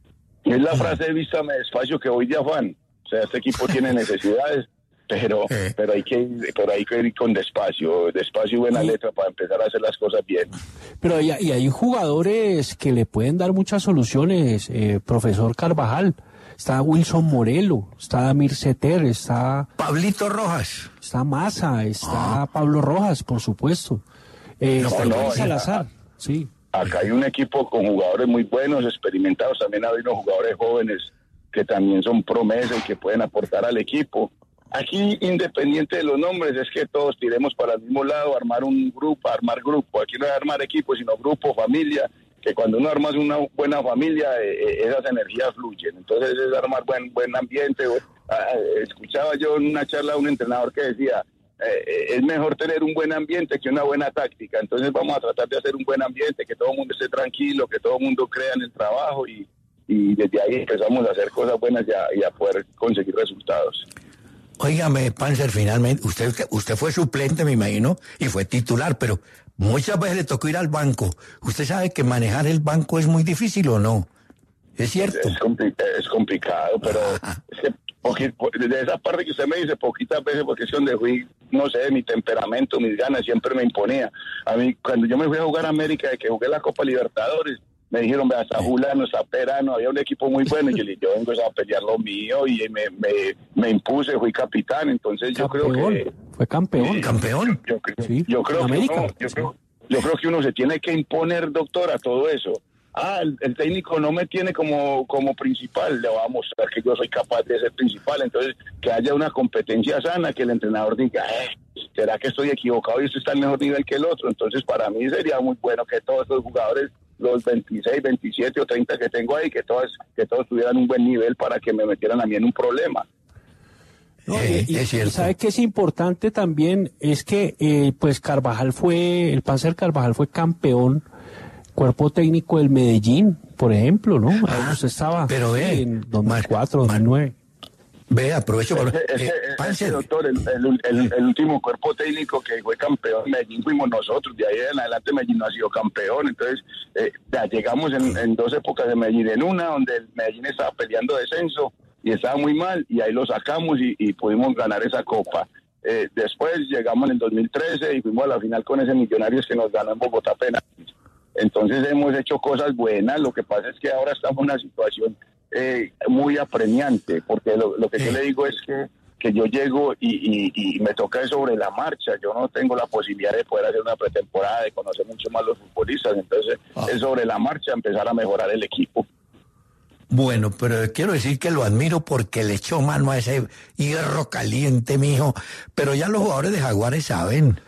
es la frase de vístame despacio que voy de afán. O sea, este equipo tiene necesidades, pero eh. pero hay que ir, pero hay que ir con despacio, despacio y buena sí. letra para empezar a hacer las cosas bien. Pero hay, y hay jugadores que le pueden dar muchas soluciones, eh, profesor Carvajal. Está Wilson Morelo, está Damir Seter, está... Pablito Rojas. Está Maza, está ah. Pablo Rojas, por supuesto. Eh, no, está no, Salazar, ya, sí. Acá hay un equipo con jugadores muy buenos, experimentados, también hay unos jugadores jóvenes que también son promesas y que pueden aportar al equipo. Aquí, independiente de los nombres, es que todos tiremos para el mismo lado, armar un grupo, armar grupo. Aquí no es armar equipo, sino grupo, familia, que cuando uno arma una buena familia, eh, esas energías fluyen. Entonces es armar buen buen ambiente. Escuchaba yo en una charla a un entrenador que decía, eh, es mejor tener un buen ambiente que una buena táctica. Entonces vamos a tratar de hacer un buen ambiente, que todo el mundo esté tranquilo, que todo el mundo crea en el trabajo y y desde ahí empezamos a hacer cosas buenas y a, y a poder conseguir resultados. Óigame, Panzer, finalmente, usted usted fue suplente, me imagino, y fue titular, pero muchas veces le tocó ir al banco. ¿Usted sabe que manejar el banco es muy difícil o no? ¿Es cierto? Es, compli- es complicado, pero ah. es que poqu- desde esa parte que usted me dice, poquitas veces, porque es donde fui, no sé, mi temperamento, mis ganas, siempre me imponía. A mí, cuando yo me fui a jugar a América, de que jugué la Copa Libertadores, me dijeron, vea, está Julano, está Perano, había un equipo muy bueno, y yo, yo vengo a pelear lo mío, y me, me, me impuse, fui capitán, entonces yo campeón. creo que... Fue campeón. Eh, ¿Campeón? Yo, sí, yo, creo que América. uno, yo, creo, yo creo que uno se tiene que imponer, doctor, a todo eso. Ah, el, el técnico no me tiene como, como principal, le voy a mostrar que yo soy capaz de ser principal, entonces que haya una competencia sana, que el entrenador diga, eh, ¿será que estoy equivocado y esto está al mejor nivel que el otro? Entonces para mí sería muy bueno que todos estos jugadores, los veintiséis, veintisiete o treinta que tengo ahí, que todos, que todos tuvieran un buen nivel para que me metieran a mí en un problema. No, eh, y, es cierto. Y sabe que es importante también, es que eh, pues Carvajal fue, el Panzer Carvajal fue campeón, cuerpo técnico del Medellín, por ejemplo, ¿no? Ah, usted estaba pero ve, en dos mil cuatro, dos mil nueve. Ve, aprovecho para... Ese, ese, eh, ese doctor, el, el, el, el último cuerpo técnico que fue campeón en Medellín fuimos nosotros, de ahí en adelante Medellín no ha sido campeón, entonces eh, ya llegamos en, en dos épocas de Medellín, en una donde el Medellín estaba peleando descenso y estaba muy mal, y ahí lo sacamos y, y pudimos ganar esa copa. Eh, después llegamos en el dos mil trece y fuimos a la final con ese Millonarios que nos ganó en Bogotá penaltis. Entonces hemos hecho cosas buenas, lo que pasa es que ahora estamos en una situación eh, muy apremiante, porque lo, lo que sí. yo le digo es que, que yo llego y, y, y me toca sobre la marcha, yo no tengo la posibilidad de poder hacer una pretemporada, de conocer mucho más los futbolistas, entonces ah. es sobre la marcha empezar a mejorar el equipo. Bueno, pero quiero decir que lo admiro porque le echó mano a ese hierro caliente, mijo, pero ya los jugadores de Jaguares saben.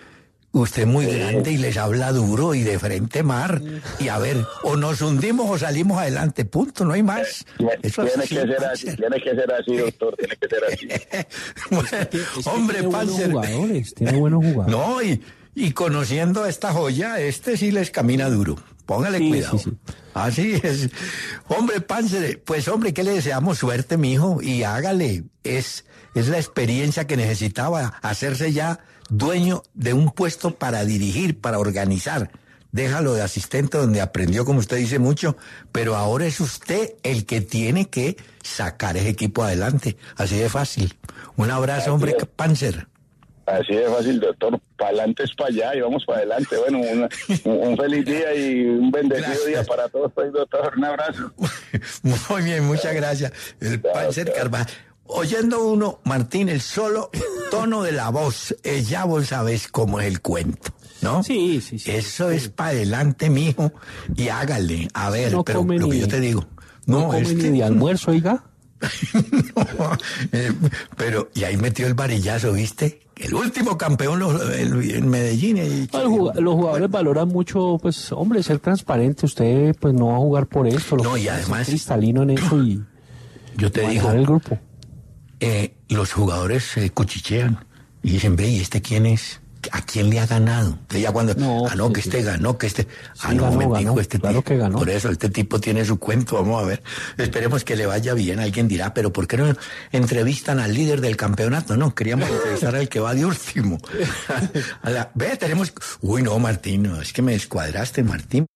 Usted es muy grande y les habla duro y de frente mar. Y a ver, o nos hundimos o salimos adelante, punto, no hay más. Eso tiene que ser así, tiene que ser así, doctor, tiene que ser así. Bueno, hombre, tiene Panzer. Buenos jugadores, tiene buenos jugadores. No, y, y conociendo a esta joya, este sí les camina duro. Póngale Sí, cuidado. sí, sí. Así es. Hombre, Panzer, pues hombre, que le deseamos suerte, mijo, y hágale. Es, es la experiencia que necesitaba, hacerse ya dueño de un puesto para dirigir, para organizar. Déjalo de asistente donde aprendió, como usted dice, mucho, pero ahora es usted el que tiene que sacar ese equipo adelante. Así de fácil. Un abrazo, hombre, Panzer. Así de fácil, doctor. Para adelante es para allá y vamos para adelante. Bueno, una, un, un feliz día y un bendecido gracias. Día para todos, pues, doctor. Un abrazo. Muy bien, muchas gracias. El claro, Panzer claro. Carvajal. Oyendo uno, Martín, el solo tono de la voz, eh, ya vos sabés cómo es el cuento, ¿no? Sí, sí, sí. Eso sí. es para adelante, mijo, y hágale. A ver, no pero lo ni, que yo te digo. No, no come este... ni de almuerzo, oiga. No, eh, pero, y ahí metió el varillazo, ¿viste? El último campeón los, el, en Medellín. Y, no, jug los jugadores bueno. valoran mucho, pues, hombre, ser transparente. Usted, pues, no va a jugar por esto. Lo no, y además. Cristalino en eso y. Yo te digo. El grupo. Eh, los jugadores se eh, cuchichean y dicen, ve, ¿y este quién es? ¿A quién le ha ganado? Entonces ya cuando, no, ah, no, sí, que este sí. ganó, que este, sí, ah, no, ganó, me dijo este claro tipo. Que ganó. Por eso, este tipo tiene su cuento, vamos a ver. Esperemos que le vaya bien. Alguien dirá, pero ¿por qué no entrevistan al líder del campeonato? No, queríamos entrevistar al que va de último. A la, ve, tenemos, uy, no, Martín, no, es que me descuadraste, Martín.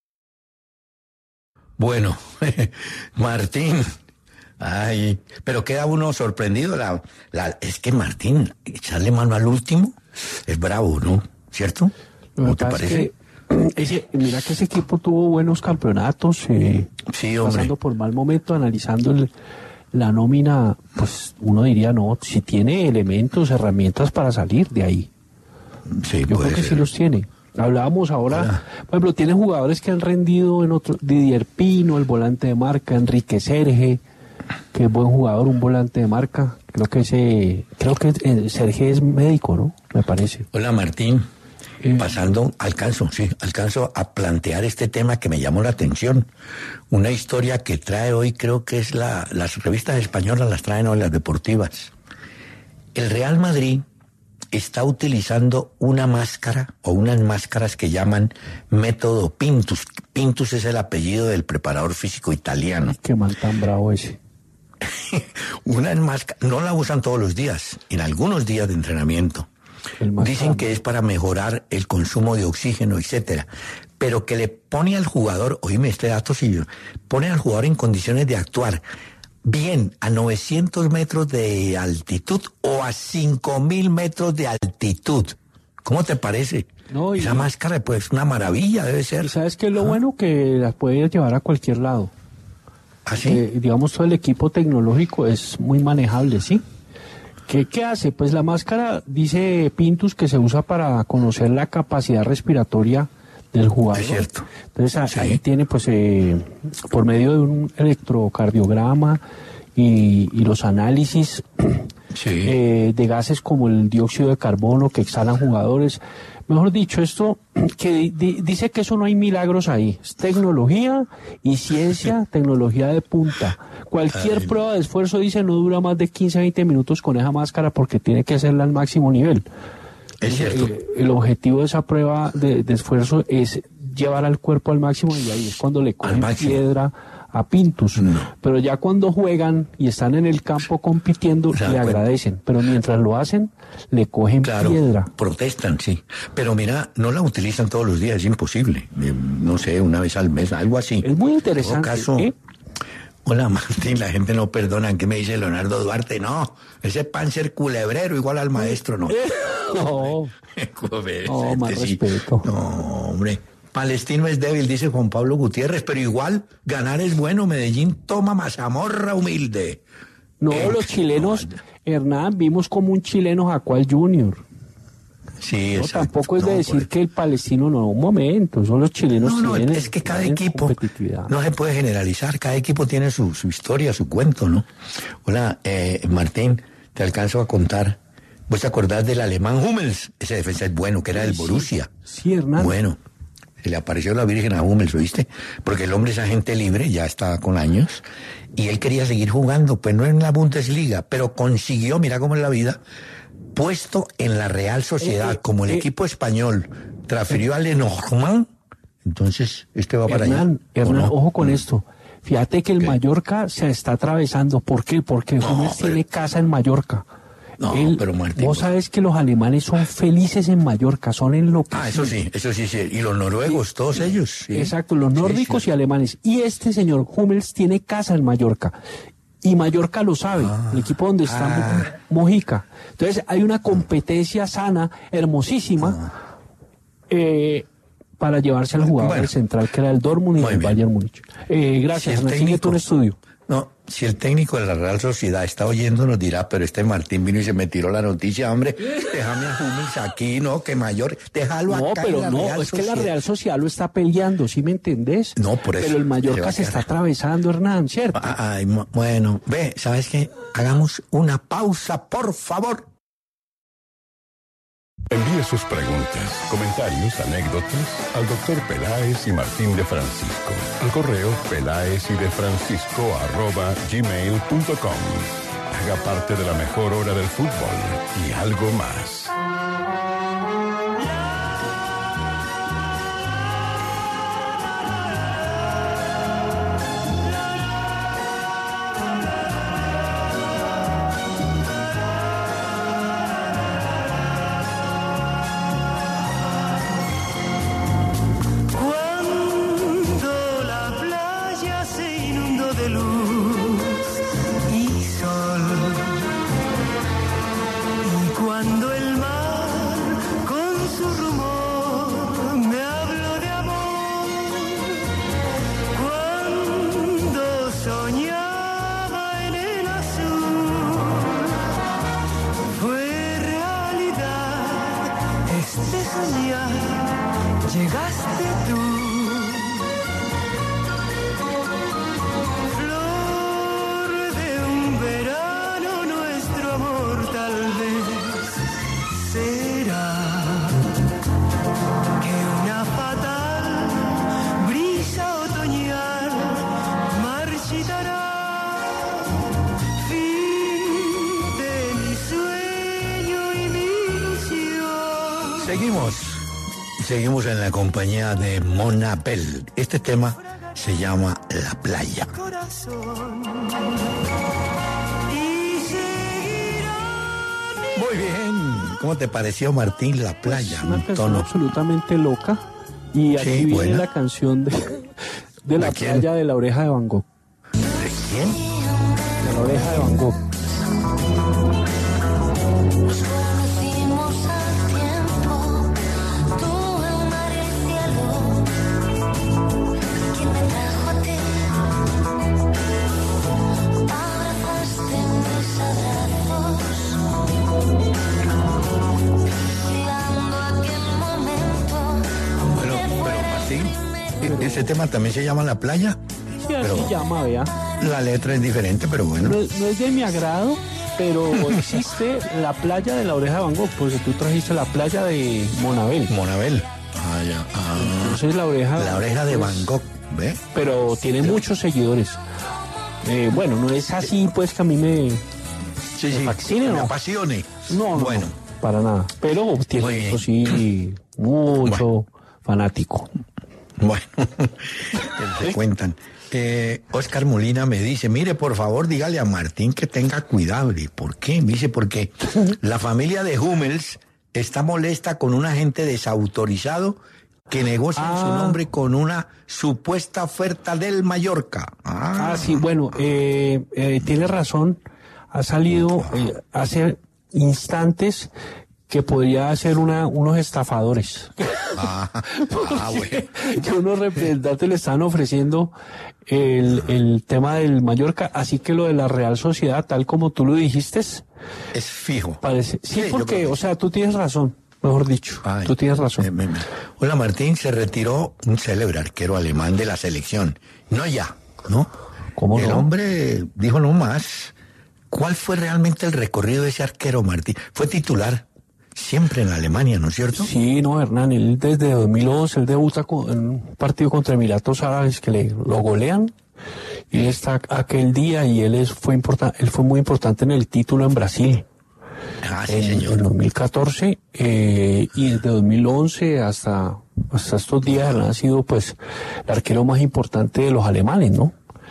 Bueno, Martín. Ay, pero queda uno sorprendido. La, la, es que Martín, echarle mano al último es bravo, ¿no? ¿Cierto? ¿No te parece? Que ese, mira que ese equipo tuvo buenos campeonatos, eh, sí, hombre. Pasando por mal momento, analizando el, la nómina, pues uno diría, no, si tiene elementos, herramientas para salir de ahí. Sí, yo creo que ser. sí los tiene. Hablábamos ahora, Hola. por ejemplo, tiene jugadores que han rendido en otro, Didier Pino, el volante de marca, Enrique Serge, que es buen jugador, un volante de marca. Creo que ese, creo que eh, Sergio es médico, ¿no? Me parece. Hola, Martín. Eh, Pasando, alcanzo, sí, alcanzo a plantear este tema que me llamó la atención. Una historia que trae hoy, creo que es la, las revistas españolas las traen hoy, las deportivas. El Real Madrid está utilizando una máscara o unas máscaras que llaman método Pintus. Pintus es el apellido del preparador físico italiano. Qué mal tan bravo ese. Una máscara, no la usan todos los días, en algunos días de entrenamiento. Dicen que es para mejorar el consumo de oxígeno, etcétera. Pero que le pone al jugador, oíme este dato, sí, pone al jugador en condiciones de actuar bien a novecientos metros de altitud o a cinco mil metros de altitud. ¿Cómo te parece? No, Esa y... máscara, pues, una maravilla debe ser. ¿Y sabes qué es lo ¿Ah? bueno? Que las puedes llevar a cualquier lado. ¿Ah, sí? Eh, digamos, todo el equipo tecnológico es muy manejable, ¿sí? ¿Qué, ¿Qué hace? Pues la máscara, dice Pintus, que se usa para conocer la capacidad respiratoria del jugador. Es cierto. Entonces sí. ahí tiene, pues, eh, por medio de un electrocardiograma y, y los análisis sí. eh, de gases como el dióxido de carbono que exhalan jugadores. Mejor dicho, esto que di, dice que eso no hay milagros ahí. Es tecnología y ciencia, tecnología de punta. Cualquier Ay, prueba de esfuerzo, dice, no dura más de quince a veinte minutos con esa máscara porque tiene que hacerla al máximo nivel. Es cierto. El, el objetivo de esa prueba de, de esfuerzo es llevar al cuerpo al máximo y ahí es cuando le cogen piedra a Pintus. No. Pero ya cuando juegan y están en el campo compitiendo, o sea, le agradecen. Pero mientras lo hacen, le cogen claro, piedra. Protestan, sí. Pero mira, no la utilizan todos los días, es imposible. Eh, no sé, una vez al mes, algo así. Es muy interesante. En todo caso, ¿eh? Hola, Martín, la gente no perdona. ¿Qué me dice Leonardo Duarte? No, ese Panzer culebrero igual al maestro, no. No, no, más sí. respeto. No, hombre. Palestino es débil, dice Juan Pablo Gutiérrez, pero igual ganar es bueno. Medellín toma mazamorra humilde. No, eh, los chilenos, no. Hernán, vimos como un chileno sacó al Junior. Sí, no, exacto. Tampoco es de no, decir por... que el palestino no, un momento, son los chilenos. No, no, tienen, es que cada equipo, no se puede generalizar, cada equipo tiene su, su historia, su cuento, ¿no? Hola, eh, Martín, te alcanzo a contar ¿Vos te acordás del alemán Hummels? Ese defensa es bueno, que era del Borussia. Sí, Hernán. Bueno, se le apareció la Virgen a Hummels, ¿oíste? Porque el hombre es agente libre, ya está con años, y él quería seguir jugando, pues no en la Bundesliga, pero consiguió, mira cómo es la vida, puesto en la Real Sociedad, eh, como el eh, equipo español transfirió eh, a Lenormand, entonces este va para Hernán, allá. Hernán, no? ojo con esto. Fíjate que el ¿Qué? Mallorca se está atravesando. ¿Por qué? Porque No, Hummels pero- tiene casa en Mallorca. No, Él- pero Martín, Vos pues- sabés que los alemanes son felices en Mallorca, son enloquecidos. Ah, eso sí, eso sí, sí. Y los noruegos, todos ellos. Sí. Exacto, los Sí, nórdicos sí. y alemanes. Y este señor Hummels tiene casa en Mallorca. Y Mallorca lo sabe, Ah, el equipo donde está ah. Mojica. Entonces hay una competencia sana, hermosísima, eh, para llevarse al jugador Bueno. del central, que era el Dortmund y Muy el bien. Bayern Múnich. Eh, Si gracias, el me sigue tú en estudio. No, si el técnico de la Real Sociedad está oyendo, nos dirá, pero este Martín vino y se me tiró la noticia, hombre, déjame a Hummels aquí, ¿no? Que mayor, déjalo No, acá en pero la no, Real es que la Sociedad. Real Sociedad lo está peleando, ¿sí me entendés? No, por eso. Pero el Se va Mallorca a se está quedar. atravesando, Hernán, ¿cierto? Ay, mu- bueno, ve, ¿sabes qué? Hagamos una pausa, por favor. Envíe sus preguntas, comentarios, anécdotas al doctor Peláez y Martín de Francisco. Al correo peláez y de francisco arroba gmail punto com. Haga parte de la mejor hora del fútbol y algo más. Cuando la playa se inundó de luz y sol, y cuando el mar con su rumor me habló de amor, cuando soñaba en el azul, fue realidad este soñar. Llegaste tú, flor de un verano, nuestro amor tal vez será que una fatal brisa otoñal marchitará, fin de mi sueño y mi ilusión. Seguimos. Seguimos en la compañía de Mona Bell. Este tema se llama La Playa. Corazón y seguirá mi Muy bien. ¿Cómo te pareció, Martín, La Playa? Una Un canción tono. absolutamente loca. Y aquí Sí, viene buena. la canción de, de la ¿De quién? playa de la oreja de Van Gogh. ¿De quién? De la oreja de Van Gogh. Nos conocimos al tiempo, tú el mar y el cielo, quien me trajo a ti, abrazaste mis abrazos, olvidando aquel momento. Bueno, pero Martín, ¿ese tema también se llama La Playa? Sí, así Pero- llama, vea. La letra es diferente, pero bueno. No, no es de mi agrado, pero existe la playa de la oreja de Van Gogh, porque tú trajiste la playa de Monabel. Monabel. Ah, ya. Ah, Entonces la oreja... la oreja de pues, Van Gogh, ¿ve? Pero tiene muchos seguidores. Eh, bueno, no es así, pues, que a mí me... Sí, sí. fascine, Me ¿no? apasione. No, no, Bueno, no, para nada. Pero tiene, Muy bien. eso sí, mucho fanático. bueno. Que se cuentan. Eh, Oscar Molina me dice, mire, por favor, dígale a Martín que tenga cuidado. ¿Y por qué? Me dice, porque la familia de Hummels está molesta con un agente desautorizado que negocia en su Ah. nombre con una supuesta oferta del Mallorca. Ah, Ah, sí, bueno, eh, eh, tiene razón. Ha salido eh, hace instantes que podría ser una, unos estafadores. ah, ah, bueno. Que unos representantes le están ofreciendo el, el tema del Mallorca, así que lo de la Real Sociedad, tal como tú lo dijiste, Es fijo. parece. Sí, Sí, yo porque, creo que o sea, tú tienes razón, mejor dicho. Ay, tú tienes razón. eh, me- me- Hola Martín, se retiró un célebre arquero alemán de la selección. No ya, ¿no? ¿Cómo El no? hombre dijo no más. ¿Cuál fue realmente el recorrido de ese arquero, Martín? Fue titular siempre en Alemania, ¿no es cierto? Sí, no, Hernán, él desde dos mil once, él debuta con, en un partido contra Emiratos Árabes que le lo golean, y él está aquel día y él es, fue importante, él fue muy importante en el título en Brasil. Ah, sí, en, señor. en dos mil catorce, eh, y desde dos mil once hasta, hasta estos días Hernán ha sido pues el arquero más importante de los alemanes, ¿no?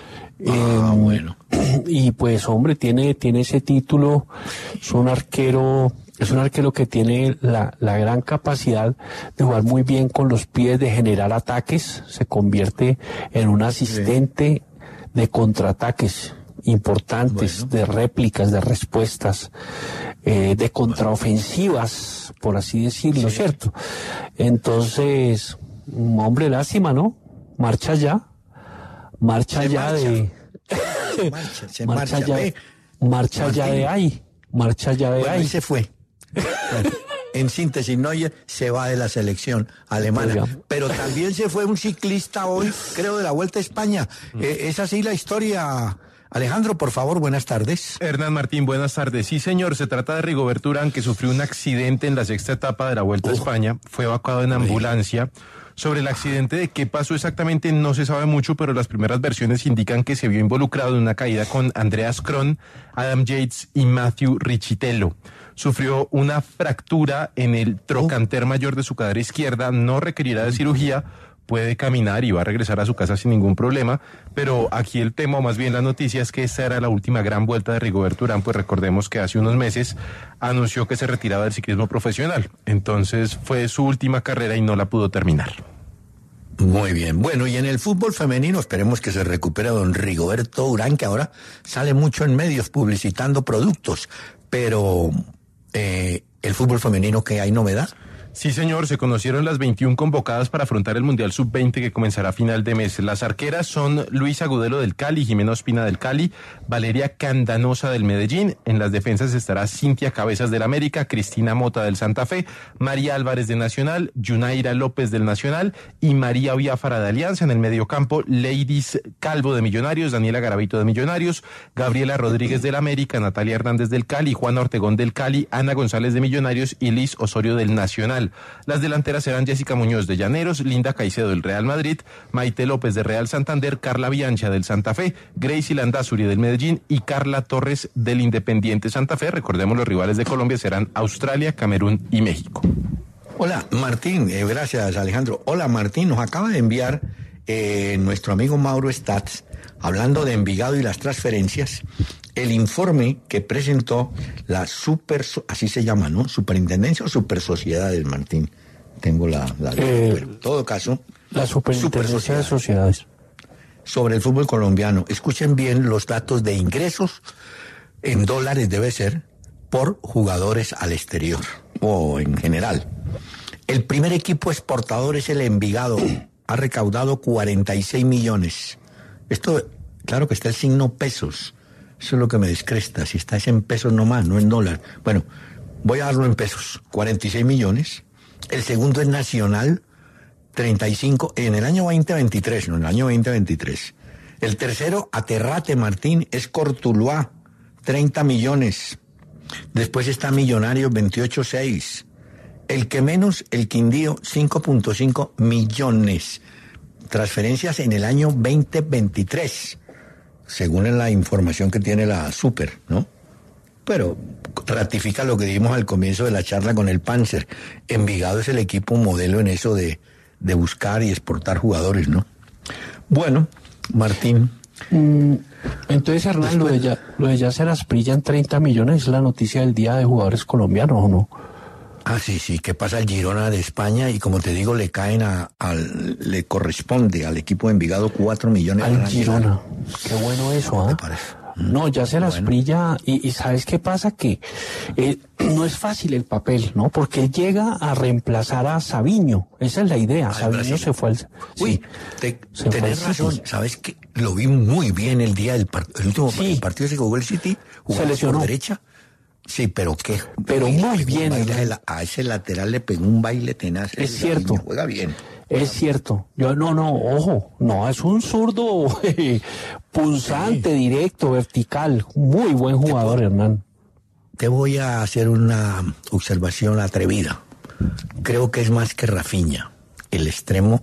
Ah, eh, bueno. Y pues hombre, tiene, tiene ese título, es un arquero, es un arquero que tiene la, la gran capacidad de jugar muy bien con los pies, de generar ataques, se convierte en un asistente sí. de contraataques importantes, bueno. de réplicas, de respuestas, eh, de contraofensivas, por así decirlo, sí. ¿cierto? Entonces, hombre, lástima, ¿no? Marcha ya, marcha se ya marcha. de... Se marcha, se marcha, marcha ya, ve. marcha Martín. ya de ahí, marcha ya de Bueno, ahí. ahí se fue. Bueno, en síntesis, Neuer se va de la selección alemana. Pero también se fue un ciclista hoy, creo, de la Vuelta a España. Eh, es así la historia. Alejandro, por favor, buenas tardes. Hernán Martín, buenas tardes. Sí, señor, se trata de Rigoberto Urán, que sufrió un accidente en la sexta etapa de la Vuelta uh. a España. Fue evacuado en ambulancia. Sobre el accidente, de qué pasó exactamente no se sabe mucho, pero las primeras versiones indican que se vio involucrado en una caída con Andreas Kron, Adam Yates y Matthew Richitello. Sufrió una fractura en el trochanter mayor de su cadera izquierda, no requerirá de cirugía, puede caminar y va a regresar a su casa sin ningún problema, pero aquí el tema, o más bien la noticia, es que esta era la última gran vuelta de Rigoberto Urán, pues recordemos que hace unos meses anunció que se retiraba del ciclismo profesional, entonces fue su última carrera y no la pudo terminar. Muy bien, bueno, y en el fútbol femenino esperemos que se recupere don Rigoberto Urán, que ahora sale mucho en medios publicitando productos, pero eh, el fútbol femenino, ¿qué hay novedad? Sí, señor, se conocieron las veintiuna convocadas para afrontar el Mundial sub veinte que comenzará a final de mes. Las arqueras son Luisa Agudelo del Cali, Jimena Ospina del Cali, Valeria Candanosa del Medellín. En las defensas estará Cintia Cabezas del América, Cristina Mota del Santa Fe, María Álvarez de Nacional, Yunaira López del Nacional y María Biafara de Alianza. En el mediocampo, Ladies Calvo de Millonarios, Daniela Garavito de Millonarios, Gabriela Rodríguez del América, Natalia Hernández del Cali, Juana Ortegón del Cali, Ana González de Millonarios y Liz Osorio del Nacional. Las delanteras serán Jessica Muñoz de Llaneros, Linda Caicedo del Real Madrid, Maite López de Real Santander, Carla Biancha del Santa Fe, Gracie Landazuri del Medellín y Carla Torres del Independiente Santa Fe. Recordemos, los rivales de Colombia serán Australia, Camerún y México. Hola, Martín, eh, gracias, Alejandro. Hola, Martín, nos acaba de enviar eh, nuestro amigo Mauro Stats, hablando de Envigado y las transferencias, el informe que presentó la super, así se llama, ¿no? Superintendencia o Super Sociedades, Martín. Tengo la, la eh, pero en todo caso, la Superintendencia de Sociedades. Sobre el fútbol colombiano. Escuchen bien los datos de ingresos en dólares, debe ser, por jugadores al exterior o en general. El primer equipo exportador es el Envigado. Ha recaudado cuarenta y seis millones. Esto, claro que está el signo pesos. Eso es lo que me descresta. Si está es en pesos nomás, no en dólar. Bueno, voy a darlo en pesos. cuarenta y seis millones. El segundo es Nacional, treinta y cinco, en el año veinte veintitrés, no, en el año veinte veintitrés. El tercero, Aterrate, Martín, es Cortuluá, treinta millones. Después está Millonarios, veintiocho seis. El que menos, el Quindío, cinco punto cinco millones. Transferencias en el año veinte veintitrés, según en la información que tiene la Super, ¿no? Pero ratifica lo que dijimos al comienzo de la charla con el Panzer. Envigado es el equipo modelo en eso de, de buscar y exportar jugadores, ¿no? Bueno, Martín. Mm, entonces, Hernán, lo de, ya, lo de Yasser Asprilla en treinta millones es la noticia del día de jugadores colombianos, ¿o no? Ah, sí, sí, que pasa el Girona de España y como te digo, le caen a, al, le corresponde al equipo de Envigado cuatro millones. Al Girona. Qué bueno eso, ¿ah? ¿eh? No, ya se las brilla, y, y ¿sabes qué pasa? Que eh, no es fácil el papel, ¿no? Porque él llega a reemplazar a Sabiño, esa es la idea. Ay, Sabiño Brasil. se fue al... Sí, Uy, te, tenés razón, ¿sabes qué? Lo vi muy bien el día del part el último sí. el partido que jugó el City, jugó por derecha. Sí, pero qué. Pero muy bien. A ese lateral le pegó un baile tenaz. Es cierto. Juega bien. Es cierto. Yo no, no, ojo, no, es un zurdo punzante, sí. Directo, vertical. Muy buen jugador, te, Hernán. Te voy a hacer una observación atrevida. Creo que es más que Rafinha, el extremo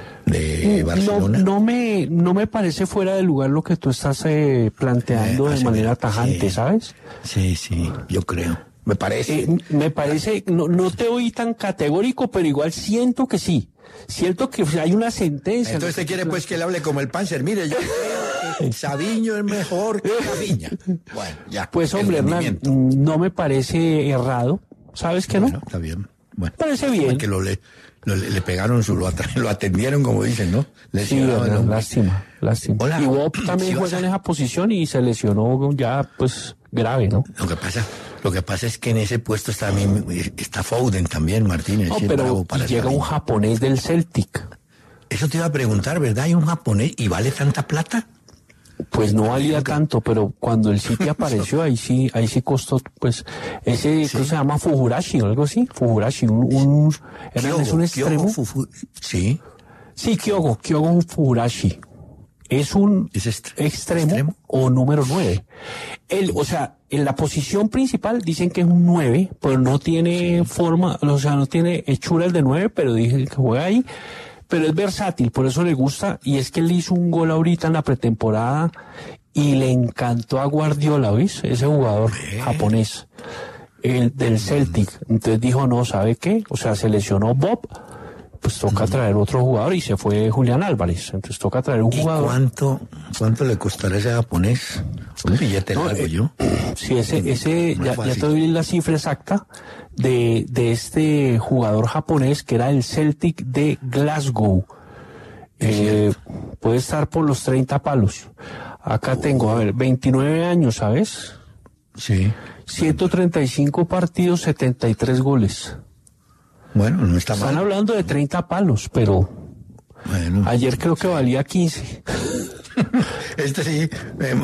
de Barcelona. No, no me, no me parece fuera de lugar lo que tú estás eh, planteando eh, de manera tajante, sí, ¿sabes? Sí, sí, yo creo. Me parece. Eh, me parece, no, no te oí tan categórico, pero igual siento que sí. Siento que hay una sentencia. Entonces te quiere pues que él hable como el Panzer. Mire, yo creo que Sabiño es mejor que Rafinha. Bueno, ya. Pues hombre, Hernán, no me parece errado. ¿Sabes que bueno, no? Está bien. Bueno, parece bien. Que lo le, lo, le pegaron su, lo, lo atendieron, como dicen, ¿no? Sí, Hernán, lástima, lástima. Hola. Y Bob también ¿sí juega a... en esa posición y se lesionó ya, pues, grave, ¿no? Lo que pasa, lo que pasa es que en ese puesto está, está Foden también, Martínez. No, pero para llega un japonés del Celtic. Eso te iba a preguntar, ¿verdad? ¿Hay un japonés y vale tanta plata? Pues no valía tanto, pero cuando el City apareció, ahí sí, ahí sí costó, pues, ese, ¿sí? ¿Cómo se llama? Fujurashi o algo así. Fujurashi, un, un, Kyogo, es un extremo. Kyogo, Fufu, sí. Sí, Kyogo, Kyogo Fujurashi. Es un ¿Es est extremo, extremo o número nueve. Él, o sea, en la posición principal dicen que es un nueve, pero no tiene sí. forma, o sea, no tiene hechura el de nueve, pero dicen que juega ahí. Pero es versátil, por eso le gusta, y es que él hizo un gol ahorita en la pretemporada y le encantó a Guardiola, ¿ves? Ese jugador ¿Eh? japonés, el del Celtic. Entonces dijo, no, ¿sabe qué? O sea, se lesionó Bob, pues toca traer otro jugador y se fue Julián Álvarez. Entonces toca traer un ¿Y jugador. ¿Cuánto, cuánto le costará ese japonés? Un billete no, largo, eh, yo. Sí, ese, ese, ya, ya te doy la cifra exacta de, de este jugador japonés que era el Celtic de Glasgow. Eh, puede estar por los treinta palos. Acá oh. tengo, a ver, veintinueve años, ¿sabes? Sí. ciento treinta y cinco partidos, setenta y tres goles. Bueno, no está mal. Están hablando de treinta palos, pero bueno, ayer creo que valía quince. Este sí. Eh,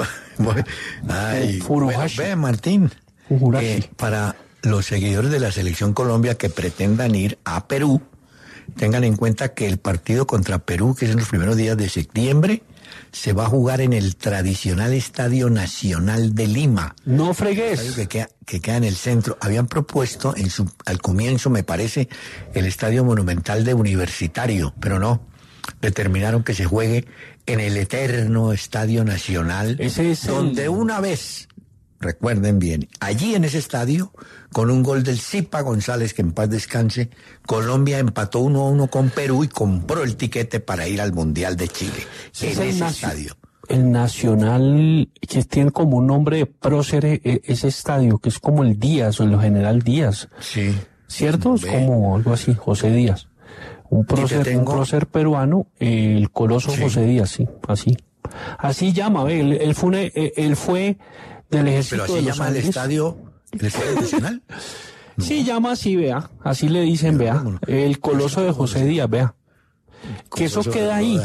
ay, Furuhashi. Bueno, ve, Martín, eh, para los seguidores de la Selección Colombia que pretendan ir a Perú, tengan en cuenta que el partido contra Perú, que es en los primeros días de septiembre, se va a jugar en el tradicional Estadio Nacional de Lima. No fregues. Que queda, que queda en el centro. Habían propuesto en su, al comienzo, me parece, el Estadio Monumental de Universitario, pero no. Determinaron que se juegue en el eterno Estadio Nacional, ese es donde el... una vez, recuerden bien, allí en ese estadio, con un gol del Zipa González, que en paz descanse, Colombia empató uno a uno con Perú y compró el tiquete para ir al Mundial de Chile. Sí, en ese nacio- estadio. El Nacional, que tiene como un nombre de prócer, ese estadio, que es como el Díaz o el General Díaz. Sí. ¿Cierto? Es Ve. como algo así, José Díaz. Un prócer, tengo... un prócer peruano, eh, el coloso sí. José Díaz, sí, así. Así llama, ve, él, él fue, una, él fue del ejército. Pero así de los llama el Andes. estadio, el Estadio Nacional. No. Sí, llama así, vea, así le dicen, Pero, vea, bueno, el coloso de José Díaz, vea. Que eso queda ahí.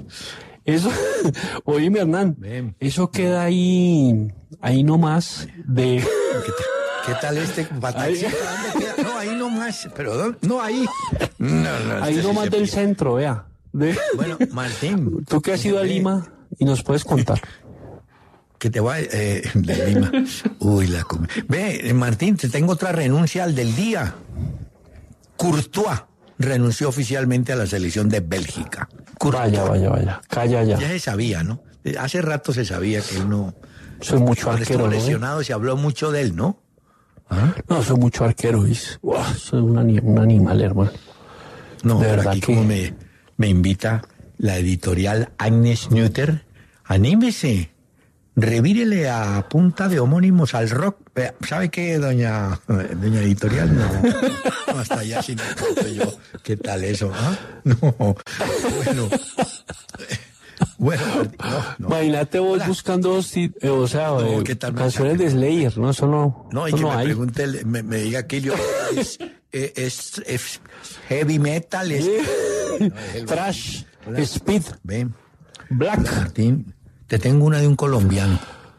Eso, oíme, Hernán, Ven. Eso queda ahí, ahí nomás de... ¿Qué tal este bataxista? ¿Dónde queda? No, ahí nomás, pero no ahí. No, no, ahí este nomás sí del pide. centro, vea. De... Bueno, Martín. Tú que has ido a Lima y nos puedes contar. Que te va eh, de Lima. Uy, la com... Ve, Martín, te tengo otra renuncia al del día. Courtois renunció oficialmente a la selección de Bélgica. Courtois. Vaya, vaya, vaya. Calla ya. Ya se sabía, ¿no? Hace rato se sabía que él no... Soy mucho Cuando arquero, estuvo ¿no? lesionado se habló mucho de él, ¿no? ¿Ah? No, soy mucho arquero, ¿ves? Wow, soy un, anim- un animal, hermano. No, de pero verdad aquí que... como me, me invita la editorial Agnes Nutter, anímese, revírele a punta de homónimos al rock. ¿Sabe qué, doña, doña editorial? No, no, hasta allá sí me cuento yo. ¿Qué tal eso? ¿Ah? No, bueno... Bueno, no, no. Imagínate vos Hola. buscando, eh, o sea, no, eh, canciones de Slayer, ¿no? Solo, no, y solo que me hay. pregunte, me, me diga que yo, es, es, es heavy metal, es... no, es Thrash, Hola. Speed, Ven. Black. Hola, Martín, te tengo una de un colombiano.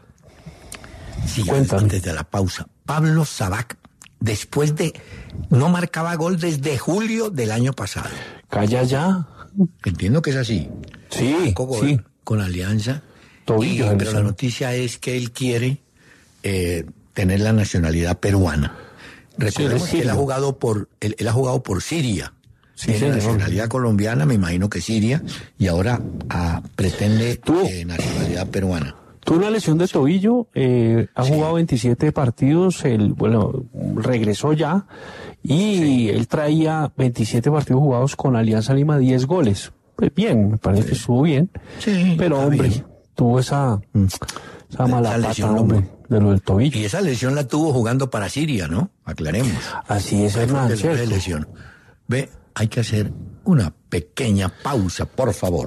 Sí, Cuéntame. Antes de la pausa. Pablo Sabac, después de... No marcaba gol desde julio del año pasado. Calla ya. Entiendo que es así. Sí, Con, sí. con Alianza. Tobillo, Y- pero la noticia es que él quiere eh, tener la nacionalidad peruana. Recordemos Sí, que él Siria. ha jugado por él, él ha jugado por Siria. Sí, Tiene señor. nacionalidad colombiana, me imagino que Siria, y ahora ah, pretende Tú- eh, nacionalidad peruana. Tuvo una lesión de tobillo, eh, ha Sí. jugado veintisiete partidos, él, bueno, regresó ya, y él traía veintisiete partidos jugados con Alianza Lima, diez goles. Pues bien, me parece que estuvo bien, Sí, pero está hombre, bien. tuvo esa, esa mala Esa pata, lesión, hombre, hombre. de lo del tobillo. Y esa lesión la tuvo jugando para Siria, ¿no? Aclaremos. Así es, Ahí fue Hernán, que le fue ¿cierto? lesión. Ve, hay que hacer una pequeña pausa, por favor.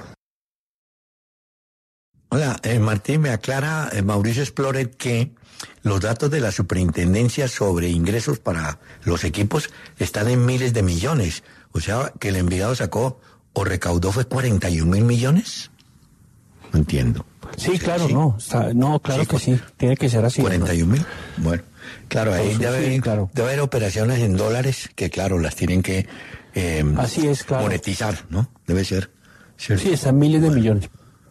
Hola, eh, Martín, me aclara eh, Mauricio Explorer que los datos de la superintendencia sobre ingresos para los equipos están en miles de millones. O sea, que el Envigado sacó o recaudó fue cuarenta y un mil millones. No entiendo. Sí, claro, sí. no, está- no, claro Sí, que sí, tiene que ser así. cuarenta y un mil. Bueno, claro, ahí Por debe, sí, haber, claro. debe haber operaciones en dólares que, claro, las tienen que eh, Así es, claro. monetizar, ¿no? Debe ser. ¿cierto? Sí, están miles de millones.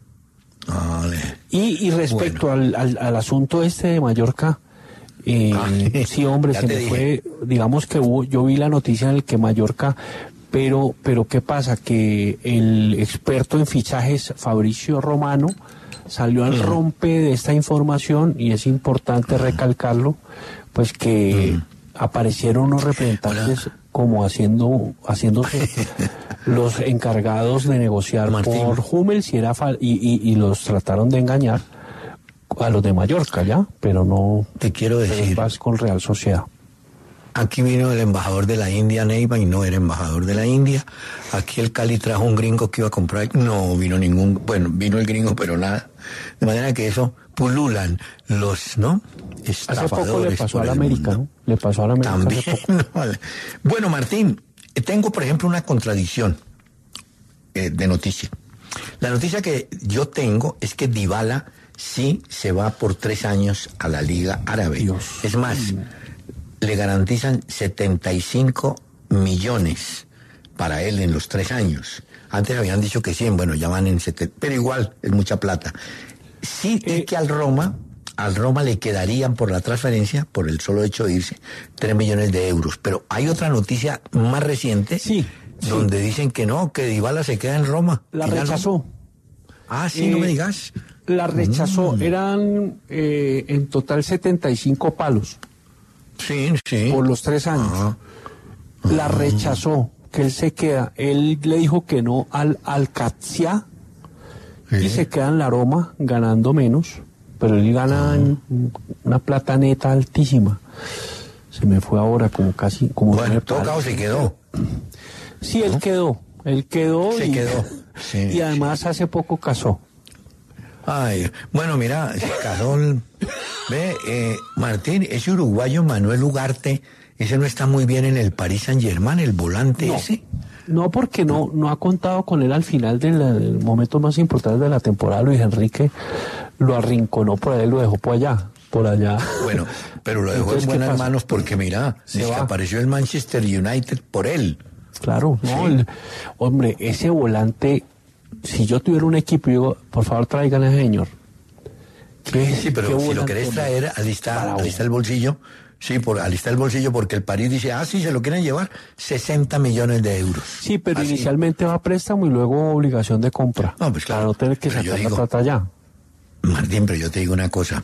Vale. Y, y respecto al, al, al asunto este de Mallorca, eh, Ah, sí, hombre, ya se te me dije. fue, digamos que hubo, yo vi la noticia en el que Mallorca, pero, pero ¿qué pasa? Que el experto en fichajes, Fabricio Romano, salió al rompe de esta información, y es importante recalcarlo, pues que aparecieron unos representantes como haciendo, haciéndose los encargados de negociar Martín. por Hummels y, era fal- y, y, y los trataron de engañar a los de Mallorca, ¿ya? Pero no, Te quiero pero decir, vas con Real Sociedad. aquí vino el embajador de la India, Neiva, y no era embajador de la India. Aquí el Cali trajo un gringo que iba a comprar. No vino ningún, bueno, vino el gringo, pero nada. De manera que eso pululan los, ¿no? Hace poco le Estafadores pasó a por la el América, mundo. ¿no? Le pasó a la América También. hace poco. no, vale. Bueno, Martín, eh, tengo, por ejemplo, una contradicción eh, de noticia. La noticia que yo tengo es que Dybala sí se va por tres años a la Liga Árabe. Dios. Es más, le garantizan setenta y cinco millones para él en los tres años. Antes habían dicho que cien, bueno, ya van en setenta, pero igual es mucha plata. Sí, Eh, es que al Roma, al Roma le quedarían por la transferencia, por el solo hecho de irse, tres millones de euros. Pero hay otra noticia más reciente, Sí, sí. donde dicen que no, que Dybala se queda en Roma. La Final- rechazó. Ah, sí, no Eh, me digas. La rechazó. Mm. Eran eh, en total setenta y cinco palos Sí, sí. por los tres años. Ajá. La rechazó, que él se queda. Él le dijo que no al Alcatzia y Sí. se queda en la Roma ganando menos, pero él gana en una plata neta altísima. Se me fue ahora como casi como Bueno, nueve en todo palos. caso se quedó. Sí, él quedó, él quedó Se y, quedó, sí, y además hace poco casó. Ay, bueno, mira, se casó el- Ve, eh, Martín, ese uruguayo Manuel Ugarte, ese no está muy bien en el Paris Saint-Germain, el volante No. ese. No, porque no, no ha contado con él al final del, del momento más importante de la temporada. Luis Enrique lo arrinconó por ahí, lo dejó por allá, por allá. Bueno, pero lo dejó Entonces, es que buen unas paso. manos porque mira, Se es que va. apareció el Manchester United por él. Claro, no, el- hombre, ese volante, si yo tuviera un equipo, digo, por favor traigan a ese señor. ¿Qué- Sí, pero qué si lo volante, querés hombre? traer, alista, Bravo. alista el bolsillo. Sí, por alista el bolsillo porque el París dice, ah, sí, se lo quieren llevar, sesenta millones de euros. Sí, pero Así. inicialmente va a préstamo y luego obligación de compra. No, pues claro, Para no tener que pero yo sacar digo- la plata allá. Martín, pero yo te digo una cosa.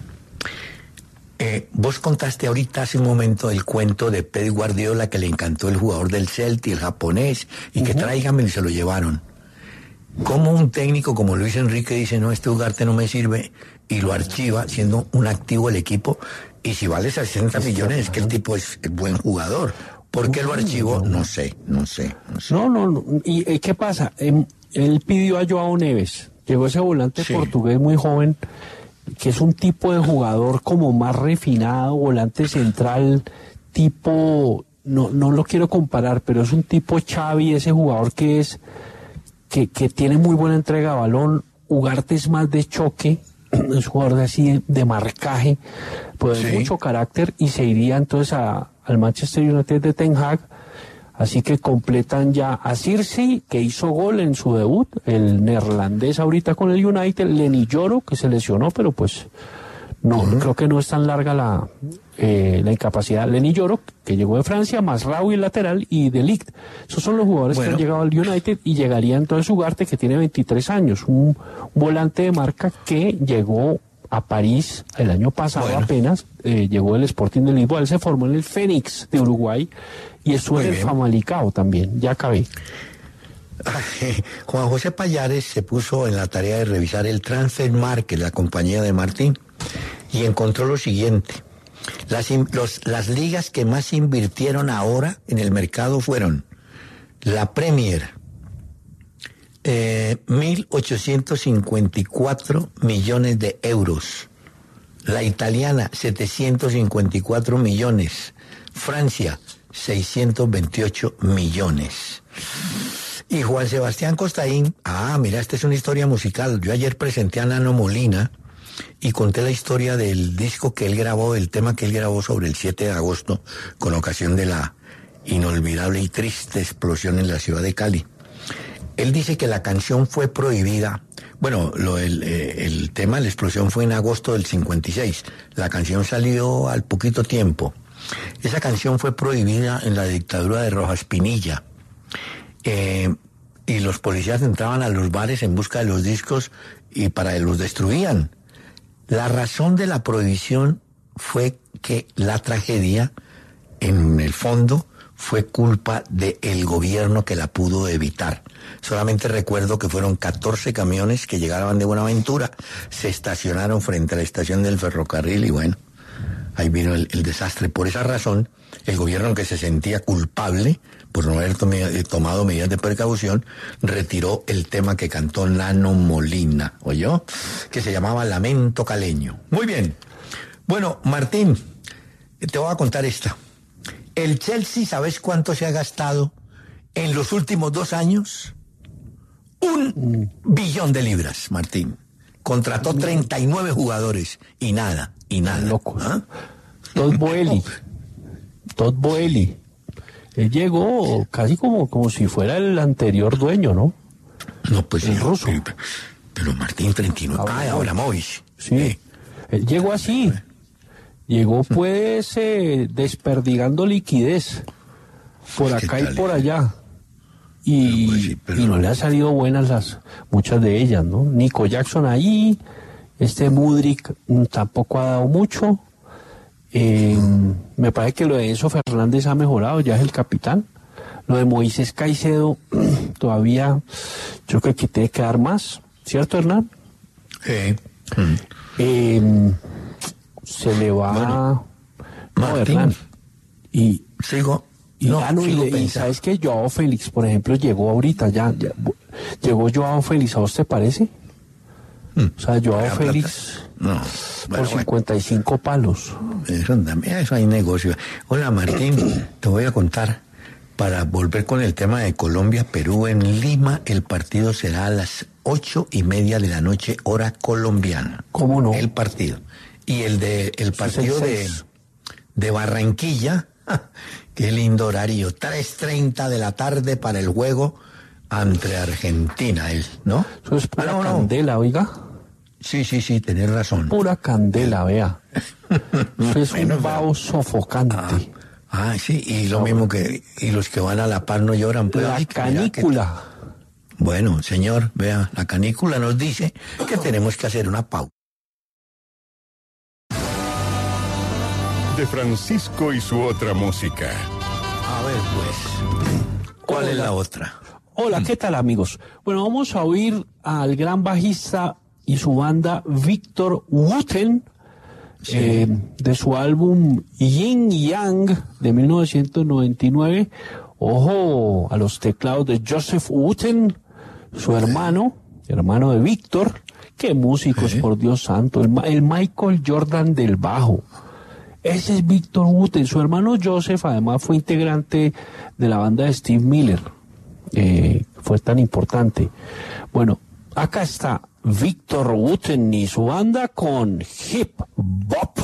Eh, vos contaste ahorita hace un momento el cuento de Pep Guardiola que le encantó el jugador del Celtic, el japonés, y que tráigamelo y se lo llevaron. ¿Cómo un técnico como Luis Enrique dice, no, este Ugarte no me sirve, y lo archiva siendo un activo del equipo? Y si vale sesenta millones es que el tipo es, es buen jugador. ¿Por qué lo archivó? No sé, no sé, no sé. No, no, no. ¿Y eh, qué pasa? Em, él pidió a Joao Neves. Llegó ese volante Sí. portugués muy joven, que es un tipo de jugador como más refinado, volante central, tipo, no, no lo quiero comparar, pero es un tipo Xavi, ese jugador que es, que, que tiene muy buena entrega de balón. Ugarte es más de choque, es un jugador de así de, de marcaje, pues Sí. de mucho carácter, y se iría entonces a, al Manchester United de Ten Hag Así que completan ya a Circe, que hizo gol en su debut, el neerlandés ahorita con el United, Lenny Yoro, que se lesionó, pero pues no, uh-huh. creo que no es tan larga la, eh, la incapacidad. Lenny Yoro, que llegó de Francia, más Raúl, el lateral, y De Ligt. Esos son los jugadores bueno. que han llegado al United, y llegaría entonces Ugarte, que tiene veintitrés años, un, un volante de marca que llegó a París el año pasado bueno. apenas, eh, llegó el Sporting de Lisboa, él se formó en el Fénix de Uruguay, y estuvo en el Famalicao también, ya acabé. Juan José Payares se puso en la tarea de revisar el Transfermarkt, la compañía de Martín, y encontró lo siguiente. Las, los, las ligas que más invirtieron ahora en el mercado fueron la Premier, eh, mil ochocientos cincuenta y cuatro millones de euros, la italiana, setecientos cincuenta y cuatro millones, Francia, seiscientos veintiocho millones. Y Juan Sebastián Costaín, ah, mira, esta es una historia musical. Yo ayer presenté a Nano Molina y conté la historia del disco que él grabó, el tema que él grabó sobre el siete de agosto, con ocasión de la inolvidable y triste explosión en la ciudad de Cali. Él dice que la canción fue prohibida. Bueno, lo, el, eh, el tema de la explosión fue en agosto del cincuenta y seis. La canción salió al poquito tiempo. Esa canción fue prohibida en la dictadura de Rojas Pinilla. Eh, y los policías entraban a los bares en busca de los discos y para los destruían. La razón de la prohibición fue que la tragedia, en el fondo, fue culpa del gobierno que la pudo evitar. Solamente recuerdo que fueron catorce camiones que llegaban de Buenaventura, se estacionaron frente a la estación del ferrocarril y bueno, ahí vino el, el desastre. Por esa razón, el gobierno, que se sentía culpable por no haber tom- tomado medidas de precaución, retiró el tema que cantó Nano Molina, ¿oyó? Que se llamaba Lamento Caleño. Muy bien. Bueno, Martín, te voy a contar esta. El Chelsea, ¿sabes cuánto se ha gastado en los últimos dos años? Un billón de libras, Martín. Contrató treinta y nueve jugadores y nada, y nada. Locos. ¿Ah? Todd Boehly. Todd Boehly. Él llegó casi como, como si fuera el anterior dueño, ¿no? No, pues el sí, ruso. Pero, pero Martín, treinta y nueve. Ah, ahora Mois. Sí. Eh. Él llegó así. Llegó pues eh, desperdigando liquidez por acá y por allá. Y, pues sí, pero... y no le han salido buenas las muchas de ellas, ¿no? Nico Jackson ahí, este Mudryk tampoco ha dado mucho. Eh, me parece que lo de Enzo Fernández ha mejorado, ya es el capitán. Lo de Moisés Caicedo todavía yo creo que tiene que dar más, ¿cierto, Hernán? Sí. Mm. Eh, se le va bueno, no, Martín, Hernán. Y sigo. Y, no, ah, no, y, y sabes que Joao Félix, por ejemplo, llegó ahorita ya, ya llegó Joao Félix, ¿a vos te parece? Mm. O sea, Joao Félix no, bueno, por cincuenta y cinco bueno. palos. Eso, eso hay negocio. Hola Martín, te voy a contar, para volver con el tema de Colombia, Perú en Lima, el partido será a las ocho y media de la noche, hora colombiana. ¿Cómo no? El partido. Y el de el partido de, de Barranquilla, qué lindo horario, tres treinta de la tarde para el juego ante Argentina, él, ¿no? Eso es pura ah, no, candela, no. oiga. Sí, sí, sí, tenés razón. Pura candela, vea. Eso es bueno, un vaho sofocante. Ah, ah, sí, y lo no, mismo que, y los que van a La Paz no lloran. Pues, la ay, canícula. Que, bueno, señor, vea, la canícula nos dice que tenemos que hacer una pausa. De Francisco y su otra música. A ver, pues, ¿cuál Hola. es la otra? Hola, ¿qué tal, amigos? Bueno, vamos a oír al gran bajista y su banda Victor Wooten, sí. eh, de su álbum Yin Yang de mil novecientos noventa y nueve. Ojo a los teclados de Joseph Wooten, su hermano, hermano de Víctor. Qué músicos, sí. por Dios santo, el, el Michael Jordan del bajo. Ese es Victor Wooten. Su hermano Joseph además fue integrante de la banda de Steve Miller. Eh, fue tan importante. Bueno, acá está Victor Wooten y su banda con Hip Bop.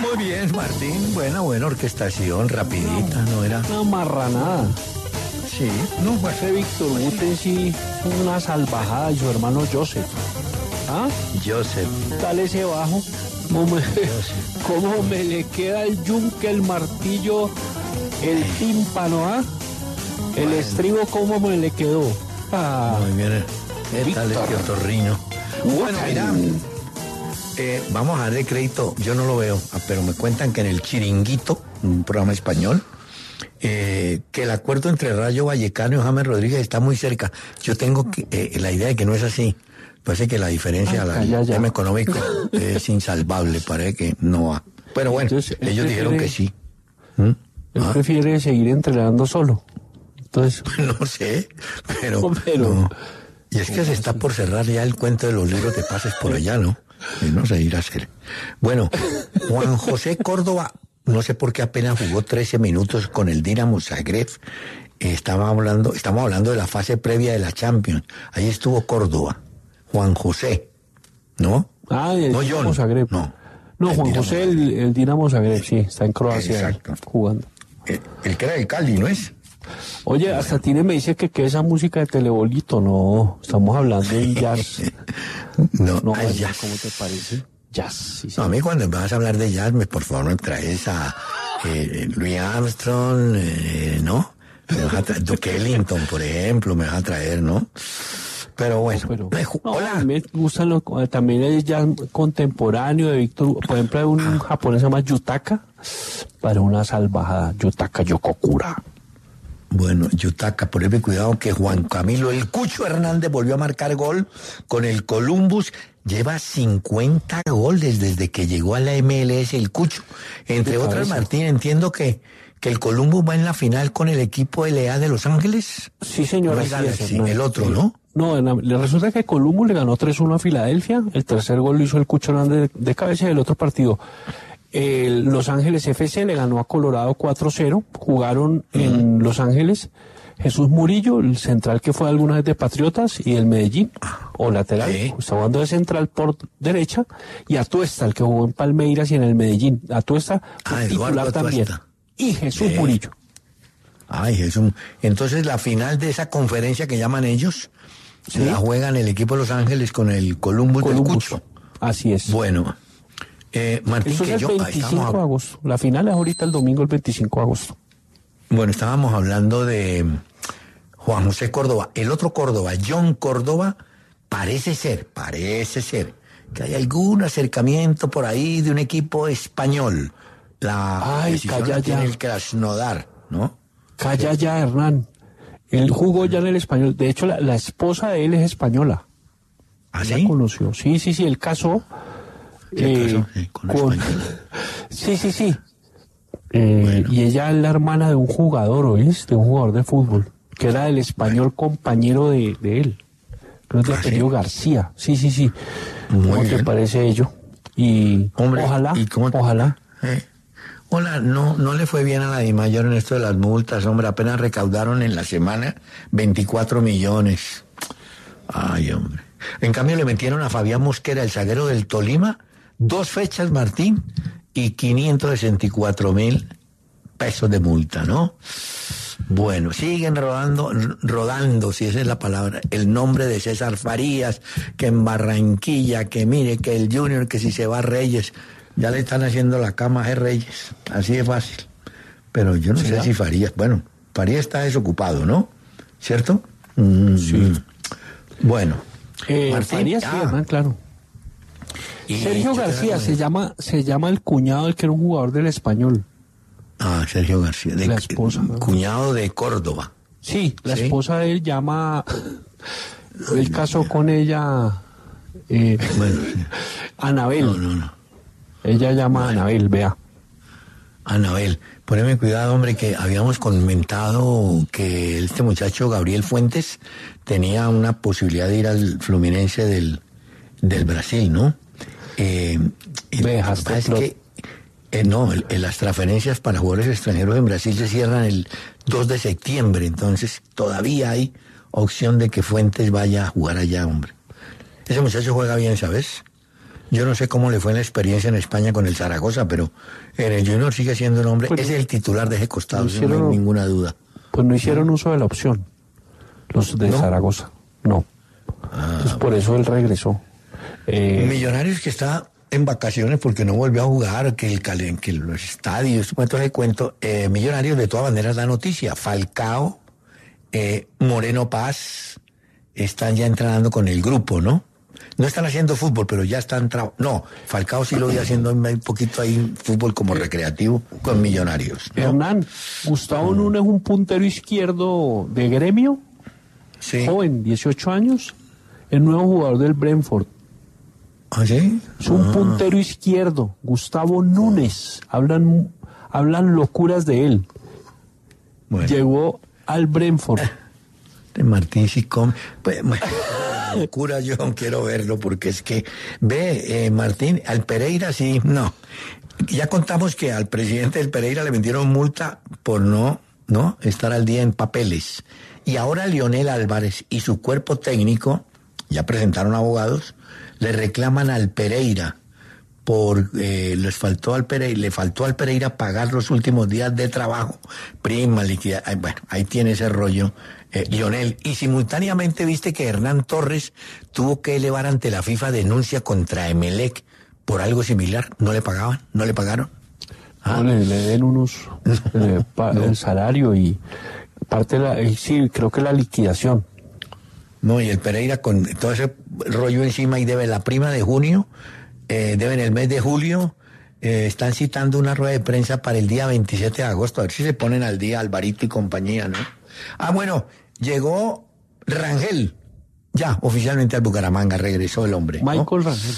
Muy bien, Martín. Buena, buena orquestación, rapidita, ¿no era? Una marranada. Sí, no, bueno. Ese Víctor Hugo en sí, una salvajada, y su hermano Joseph. ¿Ah? Joseph. Dale ese bajo. ¿Cómo me, cómo me le queda el yunque, el martillo, el tímpano, ah? El Bueno. estribo, ¿cómo me le quedó? Ah, Muy bien. ¿Qué tal este otorrino? Bueno, mira, eh, vamos a darle crédito. Yo no lo veo, ah, pero me cuentan que en el Chiringuito, un programa español, eh, que el acuerdo entre Rayo Vallecano y James Rodríguez está muy cerca. Yo tengo que, eh, la idea de que no es así. Parece que la diferencia Ay, al ya, tema ya. económico es insalvable. Parece que no va. Pero bueno, Entonces, él ellos dijeron prefiere- que sí. ¿Mm? él Ah. prefiere seguir entrenando solo. Entonces, No sé, pero, No, pero- no. Y es que se está por cerrar ya el cuento de los libros de pases por allá, ¿no? Y no sé ir a hacer. Bueno, Juan José Córdoba, no sé por qué apenas jugó trece minutos con el Dinamo Zagreb. Estaba hablando, estamos hablando de la fase previa de la Champions. Ahí estuvo Córdoba, Juan José, ¿no? ah, el No, Dinamo John, Zagreb. no. No, El Juan Dinamo José, el, el Dinamo Zagreb, sí, está en Croacia Exacto. jugando. El, el que era del Cali, ¿no es? Oye, hasta Tine me dice que, que esa música de telebolito, no, estamos hablando de jazz. No, No, ah, Daniel, jazz. ¿cómo te parece? Jazz, sí, sí. No, a mí cuando me vas a hablar de jazz, me, por favor me traes a eh, Louis Armstrong, eh, ¿no? Me vas a traer Duke Ellington, por ejemplo, me vas a traer, ¿no? Pero bueno, Pero, me ju- no, hola. me gustan los, también el jazz contemporáneo de Víctor Hugo. Por ejemplo, hay un japonés que se llama Yutaka, para una salvajada, Yutaka Yokokura. Bueno, Yutaka, por ejemplo, cuidado que Juan Camilo El Cucho Hernández volvió a marcar gol con el Columbus. Lleva cincuenta goles desde que llegó a la M L S el Cucho. Entre De otras, cabeza. Martín, entiendo que, que el Columbus va en la final con el equipo L A de Los Ángeles. Sí, señor. No así el es, Galaxy, Hernán. el otro, Sí. ¿no? No, en la- le resulta que Columbus le ganó tres uno a Filadelfia, el tercer gol lo hizo el Cucho Hernández de, de cabeza y el otro partido. El Los Ángeles F C le ganó a Colorado cuatro cero, jugaron en Los Ángeles Jesús Murillo, el central que fue alguna vez de Patriotas, y el Medellín, o lateral, Sí. está jugando de central por derecha, y Atuesta, el que jugó en Palmeiras y en el Medellín. Atuesta fue Ah, Eduardo titular también. Atuesta. Y Jesús Sí. Murillo. Ay, Jesús. Entonces la final de esa conferencia que llaman ellos, Sí. la juegan el equipo de Los Ángeles con el Columbus, del Columbus. Cucho. Así es. Bueno, eh, Martín, Eso es que el yo, ahí veinticinco estábamos, de agosto. La final es ahorita el domingo, el veinticinco de agosto. bueno, estábamos hablando de Juan José Córdoba. El otro Córdoba, John Córdoba, parece ser, parece ser que hay algún acercamiento por ahí de un equipo español. La Ay, decisión calla la tiene ya. el Krasnodar, ¿no? Calla ya, Hernán. Él jugó ya en el español. De hecho, la, la esposa de él es española. ¿Ah, La sí? conoció. Sí, sí, sí, él casó. ¿Qué eh, casó? Sí, con con- español. Sí, sí, sí. Eh, Bueno. Y ella es la hermana de un jugador, ¿oís? De un jugador de fútbol, que era el español compañero de, de él. Creo que ¿Ah, de apellido sí? García. Sí, sí, sí. Muy ¿Cómo te bien. parece ello? Y Hombre, ojalá, ¿y cómo- ojalá. Eh, Hola, no, no le fue bien a la DIMAYOR en esto de las multas, hombre, apenas recaudaron en la semana veinticuatro millones. Ay, hombre. En cambio le metieron a Fabián Mosquera, el zaguero del Tolima, dos fechas, Martín, y quinientos sesenta y cuatro mil pesos de multa, ¿no? Bueno, siguen rodando, rodando, si esa es la palabra, el nombre de César Farías, que en Barranquilla, que mire, que el Junior, que si se va Reyes, ya le están haciendo la cama a Reyes, así de fácil. Pero yo no sé si Farías, bueno, Farías está desocupado, ¿no? ¿Cierto? Mm, Sí. Bueno. Eh, Martín, Farías, sí, ah, Hernán, claro. y Sergio yo te García voy a- se llama, se llama el cuñado del que era un jugador del español. Ah, Sergio García, de, La esposa, ¿no? cuñado de Córdoba. Sí, la Sí. esposa de él llama, él casó con ella, eh, Bueno, sí. Anabel. No, no, no. Ella llama a Anabel, vea. Anabel, poneme cuidado, hombre, que habíamos comentado que este muchacho Gabriel Fuentes tenía una posibilidad de ir al Fluminense del, del Brasil, ¿no? Eh, y Me lo que dejaste pasa es flot- que, eh, no, el- el- las transferencias para jugadores extranjeros en Brasil se cierran el dos de septiembre, entonces todavía hay opción de que Fuentes vaya a jugar allá, hombre. Ese muchacho juega bien, ¿sabes? Yo no sé cómo le fue en la experiencia en España con el Zaragoza, pero en el Junior sigue siendo un hombre, pues, es el titular de ese costado, no, hicieron, no hay ninguna duda. Pues no hicieron uso de la opción, los de ¿No? Zaragoza, no. Ah, Entonces por bueno. eso él regresó. Eh, Millonarios que está en vacaciones porque no volvió a jugar, que el que los estadios, cuento de cuento, eh, Millonarios de todas maneras da noticia. Falcao, eh, Moreno Paz, están ya entrenando con el grupo, ¿no? No están haciendo fútbol, pero ya están... Tra- no, Falcao sí lo vi haciendo un poquito ahí fútbol como recreativo con Millonarios, ¿no? Hernán, Gustavo mm. Núñez es un puntero izquierdo de Gremio, sí. joven, dieciocho años, el nuevo jugador del Brentford. ¿Ah, sí? Es un ah. puntero izquierdo, Gustavo Núñez. Hablan, hablan locuras de él. Bueno. Llegó al Brentford. De Martín sí come. Pues, locura, yo quiero verlo porque es que, ve, eh, Martín, al Pereira sí, no. Ya contamos que al presidente del Pereira le metieron multa por no, no estar al día en papeles. Y ahora Leonel Álvarez y su cuerpo técnico, ya presentaron abogados, le reclaman al Pereira por eh, les faltó al Pereira, le faltó al Pereira pagar los últimos días de trabajo, prima, liquidez, bueno, ahí tiene ese rollo, eh, Lionel, y simultáneamente viste que Hernán Torres tuvo que elevar ante la FIFA denuncia contra Emelec por algo similar, no le pagaban, no le pagaron. ¿Ah? No, le, le den unos eh, pa, no. el salario y parte de la, eh, sí, creo que la liquidación. No, y el Pereira con todo ese rollo encima y debe la prima de junio, eh, debe en el mes de julio, eh, están citando una rueda de prensa para el día veintisiete de agosto, a ver si se ponen al día Alvarito y compañía, ¿no? Ah, bueno, llegó Rangel, ya, oficialmente al Bucaramanga, regresó el hombre, ¿no? Michael Rangel.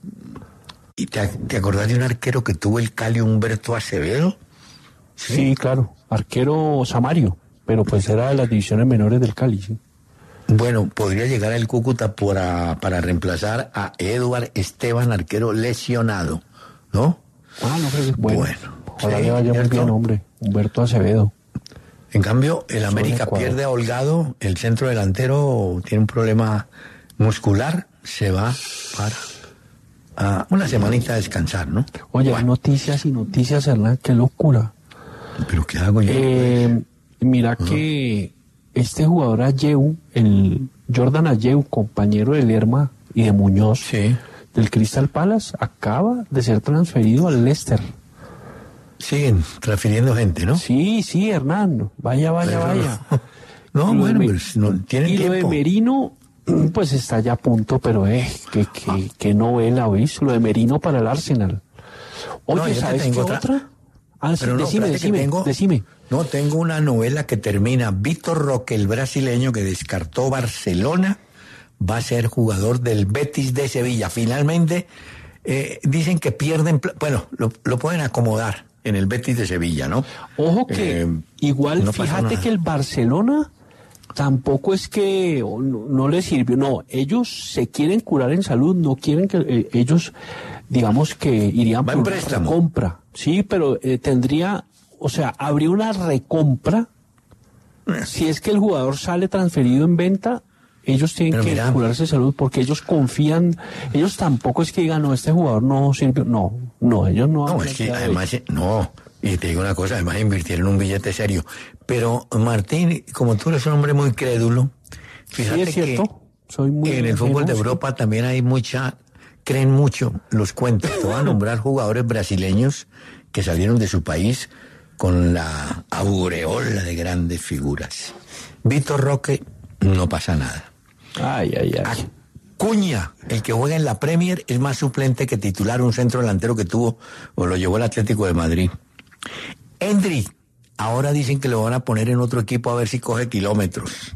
¿Y te, te acordás de un arquero que tuvo el Cali, Humberto Acevedo? Sí, sí, claro, arquero Samario, pero pues era de las divisiones menores del Cali, sí. Bueno, podría llegar el Cúcuta para, para reemplazar a Eduard Esteban, arquero lesionado, ¿no? Ah, no creo que bueno. Bueno, ojalá sí, le vaya muy bien, hombre. Humberto Acevedo. En cambio, el América pierde a Holgado, el centro delantero tiene un problema muscular, se va para a una semanita a descansar, ¿no? Oye, bueno. Hay noticias y noticias, Hernán, qué locura. ¿Pero qué hago yo? Eh, mira uh-huh. que... Este jugador Ayew, el Jordan Ayew, compañero de Lerma y de Muñoz, sí. del Crystal Palace, acaba de ser transferido al Leicester. Siguen transfiriendo gente, ¿no? Sí, sí, Hernán, vaya, vaya, Pero, vaya. No, bueno, me, pues no tienen y tiempo. Y lo de Merino, pues está ya a punto, pero eh, qué que, que novela, ¿oís? Lo de Merino para el Arsenal. Oye, no, ¿sabes qué otra? otra? Ah, Pero sí, no, decime, decime, tengo, decime. No, tengo una novela que termina. Vitor Roque, el brasileño que descartó Barcelona, va a ser jugador del Betis de Sevilla. Finalmente, eh, dicen que pierden... Bueno, lo, lo pueden acomodar en el Betis de Sevilla, ¿no? Ojo que eh, igual, no fíjate que el Barcelona tampoco es que no, no les sirvió. No, ellos se quieren curar en salud, no quieren que... Eh, ellos, digamos que irían va por una compra. Sí, pero eh, tendría... O sea, habría una recompra. Si es que el jugador sale transferido en venta, ellos tienen Pero que mira, curarse de salud porque ellos confían. Ellos tampoco es que digan, no, este jugador no sirve. No, no, ellos no. No, es que además, no. Y te digo una cosa, además invirtieron un billete serio. Pero, Martín, como tú eres un hombre muy crédulo, fíjate sí, es cierto. que Soy muy en el fútbol de Europa también hay mucha. Creen mucho los cuentos. Te van a nombrar jugadores brasileños que salieron de su país con la aureola de grandes figuras. Vitor Roque, no pasa nada. Ay, ay, ay. Acuña, el que juega en la Premier, es más suplente que titular, un centro delantero que tuvo, o lo llevó el Atlético de Madrid. Endrick, ahora dicen que lo van a poner en otro equipo a ver si coge kilómetros.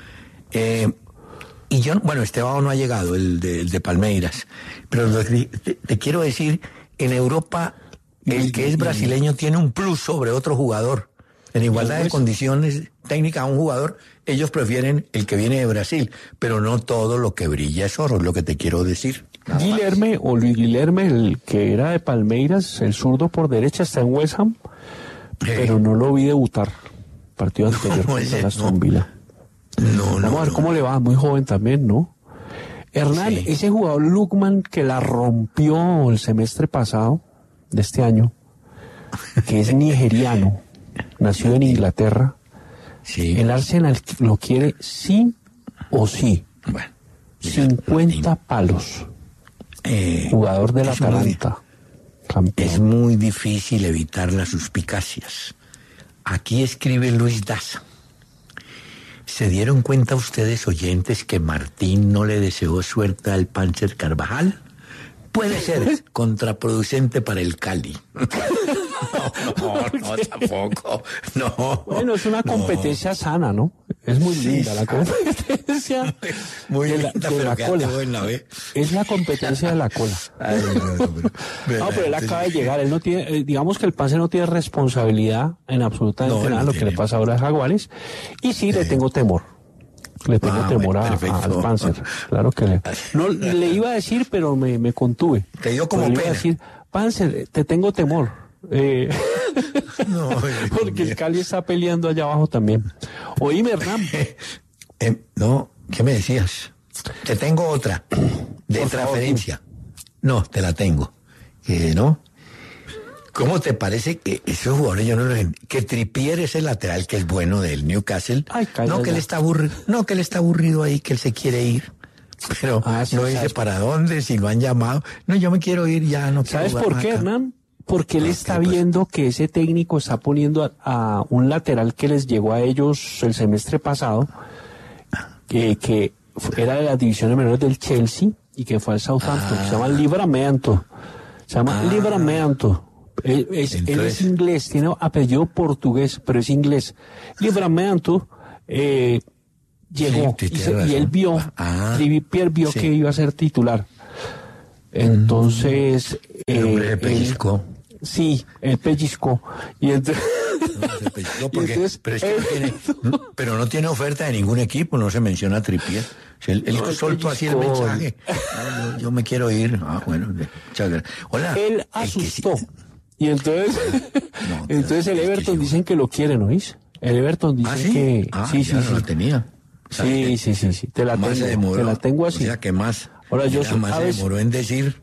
Eh, y yo, bueno, Estevao no ha llegado, el de, el de Palmeiras. Pero te, te quiero decir, en Europa... El que es brasileño tiene un plus sobre otro jugador. En igualdad de condiciones técnicas a un jugador, ellos prefieren el que viene de Brasil. Pero no todo lo que brilla es oro, es lo que te quiero decir. Guilherme, o Luis Guilherme, el que era de Palmeiras, el zurdo por derecha, está en West Ham, sí. Pero no lo vi debutar. Partido anterior no, contra la Aston Villa. No, no, Vamos a ver no. cómo le va, muy joven también, ¿no? Hernán, Sí. ese jugador Lukman que la rompió el semestre pasado de este año, que es nigeriano, nació en Inglaterra, Sí. el Arsenal lo quiere sí o sí. Bueno, mira, cincuenta palos. eh, Jugador del es muy- Atalanta. Campeón. Es muy difícil evitar las suspicacias. Aquí escribe Luis Daza. ¿Se dieron cuenta ustedes, oyentes, que Martín no le deseó suerte al Panzer Carvajal? Puede ser contraproducente para el Cali. No, no, no, tampoco. No. Bueno, es una no. competencia sana, ¿no? Es muy Sí, linda la sana. competencia Muy de la, linda, de pero la quédate cola. buena, ¿ve? Es la competencia de la cola. Ay, no, no, pero, No, pero él acaba de llegar, él no tiene, eh, digamos que el Pance no tiene responsabilidad en absolutamente No, nada no lo que tiene. le pasa ahora a Jaguares, y sí le tengo temor. Le tengo Ah, temor bueno, a- perfecto. al Panzer, claro que le. No, le iba a decir, pero me, me contuve. Te dio como Pero le iba a pena. decir, Panzer, te tengo temor. Eh, No, porque el Cali está peleando allá abajo también. Oíme, Hernán. Eh, no, ¿qué me decías? Te tengo otra, de Por favor, transferencia. No, te la tengo. Eh, ¿No? ¿Cómo te parece que esos jugadores, yo no los entiendo, que Trippier es el lateral que es bueno del Newcastle? Ay, cállate no, que ya. él está aburrido, no, que él está aburrido ahí, que él se quiere ir. Pero Ah, sí, no dice ¿sabes? para dónde, si lo han llamado. No, yo me quiero ir ya, no quiero ¿Sabes jugar por más qué, acá. Hernán? Porque él Ah, está ¿qué le pasa? viendo que ese técnico está poniendo a, a un lateral que les llegó a ellos el semestre pasado, que, que fu- era de las divisiones menores del Chelsea y que fue al Southampton, que se llama Livramento. Se llama Ah. Livramento. Él es, él Entonces- es inglés, tiene apellido portugués, pero es inglés. Livramento eh, llegó Sí, y, tienes se- y razón. él vio, Ah. Trippier vio Sí. que iba a ser titular. Entonces, El hombre eh, se él- pellizcó. sí, él pellizcó. Y entonces, No, se pellizcó y porque- entonces, pero, es que no él- tiene, pero no tiene oferta de ningún equipo, no se menciona a Trippier. Él, él No, él soltó así el pellizcó. mensaje. No, yo, yo me quiero ir. Ah, bueno, de- muchas gracias. Hola. él el que asustó. sí- Y entonces, No, pero entonces el es que Everton sí. dicen que lo quieren, ¿oís? El Everton dice Ah, sí. que Ah, sí, ya sí, no sí. la tenía. Sí, sí, sí, sí. Te la Más se tengo, demoró. te la tengo así. O sea, que más. Ahora, yo mira, soy- más a se veces- demoró en decir.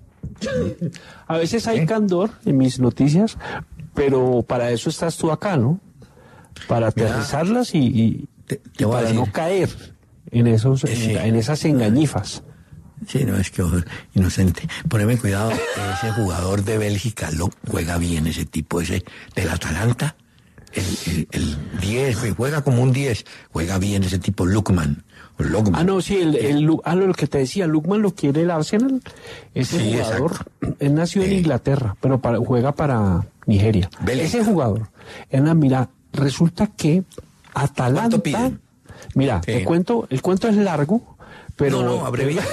A veces hay candor en mis noticias, pero para eso estás tú acá, ¿no? Para Mira, aterrizarlas y, y- te- te y voy a para decir. no caer en esos, en, Sí. en esas engañifas. Sí, no, es que ojo, inocente. Poneme cuidado, ese jugador de Bélgica lo juega bien, ese tipo, ese del Atalanta. El, el, el diez, juega como un diez, juega bien ese tipo, Lukman. O Lukman. Ah, no, sí, el, el, Lu- ah, lo que te decía, Lukman lo quiere el Arsenal. Ese Sí, jugador, exacto. él nació en Eh. Inglaterra, pero para- juega para Nigeria. Bélgica. Ese jugador, Hernán, mira, resulta que Atalanta, ¿Cuánto piden? mira, Sí. te cuento, el cuento es largo, pero no, no, abrevia.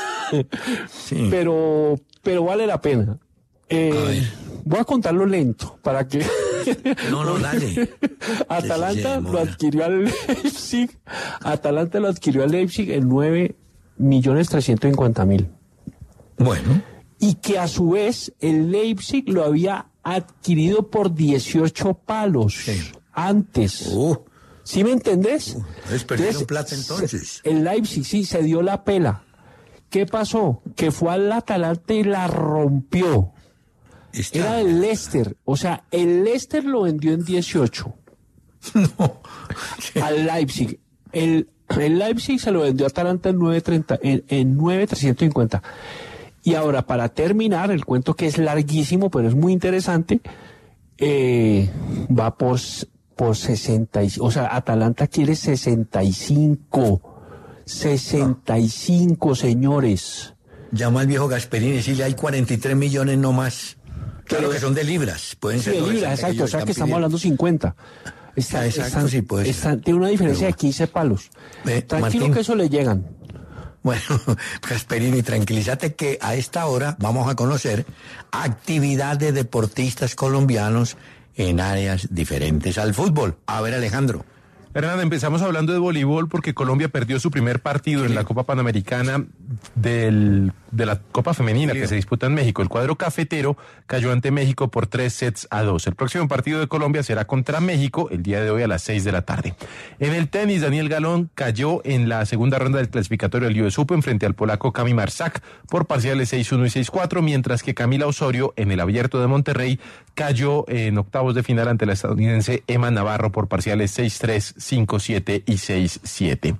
Sí. pero, pero vale la pena. Eh, A ver. voy a contarlo lento para que No, no, dale. Atalanta Que se lo demora. adquirió al Leipzig. Atalanta lo adquirió al Leipzig en nueve millones trescientos cincuenta mil. Bueno, Y que a su vez el Leipzig lo había adquirido por dieciocho palos Sí. antes. uh, ¿Sí me entendés? entonces perdieron plata entonces. El Leipzig sí se dio la pela. ¿Qué pasó? Que fue al Atalanta y la rompió. está- Era el Leicester. O sea, el Leicester lo vendió en dieciocho No. al Leipzig. El, el Leipzig se lo vendió a Atalanta en nueve treinta, en, en nueve trescientos cincuenta. Y ahora, para terminar, el cuento que es larguísimo, pero es muy interesante, eh, va por, s- por sesenta y cinco. O sea, Atalanta quiere sesenta y cinco. sesenta y cinco, señores. Llama al viejo Gasperini y decirle hay cuarenta y tres millones no más. Claro que son de libras. Pueden Sí, ser de los libras, sesenta exacto. O ellos sea que están estamos pidiendo. hablando cincuenta. Está, Ah, exacto, están- sí, puede ser. están- tiene una diferencia Pero de quince palos. Ve, Tranquilo Martín. que eso le llegan. Bueno, Gasperini, tranquilízate que a esta hora vamos a conocer actividad de deportistas colombianos en áreas diferentes al fútbol. A ver, Alejandro. Hernán, empezamos hablando de voleibol porque Colombia perdió su primer partido en la Copa Panamericana del, de la Copa Femenina que se disputa en México. El cuadro cafetero cayó ante México por tres sets a dos. El próximo partido de Colombia será contra México el día de hoy a las seis de la tarde. En el tenis, Daniel Galón cayó en la segunda ronda del clasificatorio del U S Open frente al polaco Kami Marczak por parciales seis uno y seis cuatro, mientras que Camila Osorio en el Abierto de Monterrey cayó en octavos de final ante la estadounidense Emma Navarro por parciales seis tres, cinco siete y seis siete.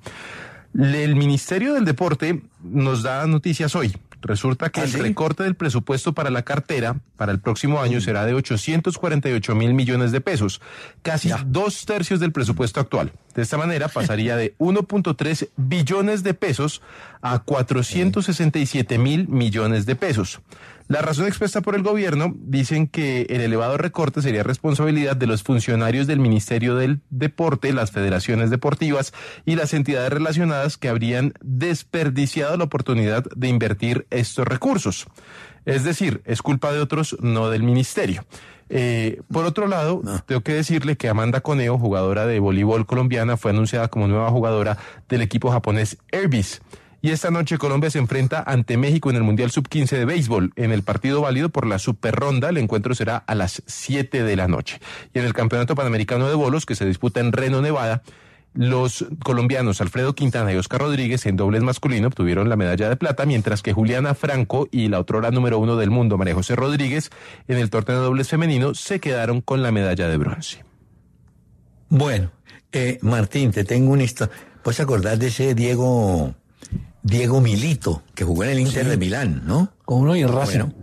El Ministerio del Deporte nos da noticias hoy. Resulta que ¿Ah, el sí? recorte del presupuesto para la cartera para el próximo año será de ochocientos cuarenta y ocho mil millones de pesos, casi ya. dos tercios del presupuesto actual. De esta manera pasaría de uno punto tres billones de pesos a cuatrocientos sesenta y siete mil millones de pesos. La razón expuesta por el gobierno dicen que el elevado recorte sería responsabilidad de los funcionarios del Ministerio del Deporte, las federaciones deportivas y las entidades relacionadas que habrían desperdiciado la oportunidad de invertir estos recursos. Es decir, es culpa de otros, no del ministerio. Eh, por otro lado, no. tengo que decirle que Amanda Coneo, jugadora de voleibol colombiana, fue anunciada como nueva jugadora del equipo japonés Airbus. Y esta noche Colombia se enfrenta ante México en el Mundial sub quince de béisbol. En el partido válido por la superronda, el encuentro será a las siete de la noche. Y en el Campeonato Panamericano de Bolos, que se disputa en Reno, Nevada, los colombianos Alfredo Quintana y Oscar Rodríguez en dobles masculino obtuvieron la medalla de plata, mientras que Juliana Franco y la otrora número uno del mundo, María José Rodríguez, en el torneo de dobles femenino, se quedaron con la medalla de bronce. Bueno, eh, Martín, te tengo una historia. ¿Puedes acordar de ese Diego... Diego Milito, que jugó en el Inter sí. de Milán, ¿no? Como uno y en Racing. Bueno,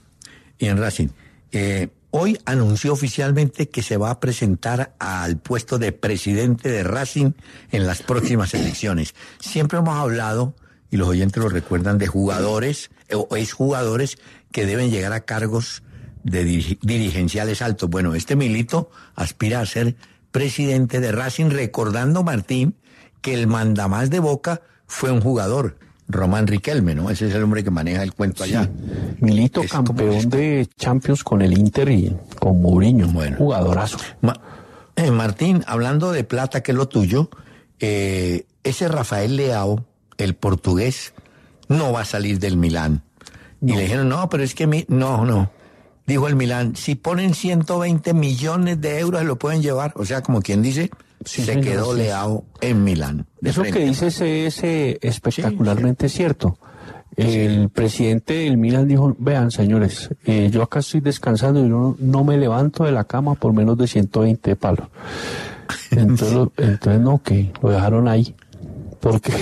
y en Racing. Eh, hoy anunció oficialmente que se va a presentar al puesto de presidente de Racing en las próximas elecciones. Siempre hemos hablado, y los oyentes lo recuerdan, de jugadores o exjugadores que deben llegar a cargos de dir- dirigenciales altos. Bueno, este Milito aspira a ser presidente de Racing, recordando, Martín, que el mandamás de Boca fue un jugador, Román Riquelme, ¿no? Ese es el hombre que maneja el cuento allá. Sí. Milito, es campeón de Champions con el Inter y con Mourinho, bueno, jugadorazo. Ma- eh, Martín, hablando de plata, que es lo tuyo, eh, ese Rafael Leao, el portugués, no va a salir del Milán. No. Y le dijeron, no, pero es que mi... no, no. Dijo el Milán, si ponen ciento veinte millones de euros, se lo pueden llevar. O sea, como quien dice... Sí, se quedó Leao en Milán. Eso frente. Que dices es eh, espectacularmente sí, sí. cierto. El sí. presidente del Milán dijo, vean señores, eh, yo acá estoy descansando y no, no me levanto de la cama por menos de ciento veinte palos. Entonces, lo, entonces no, que lo dejaron ahí. Porque,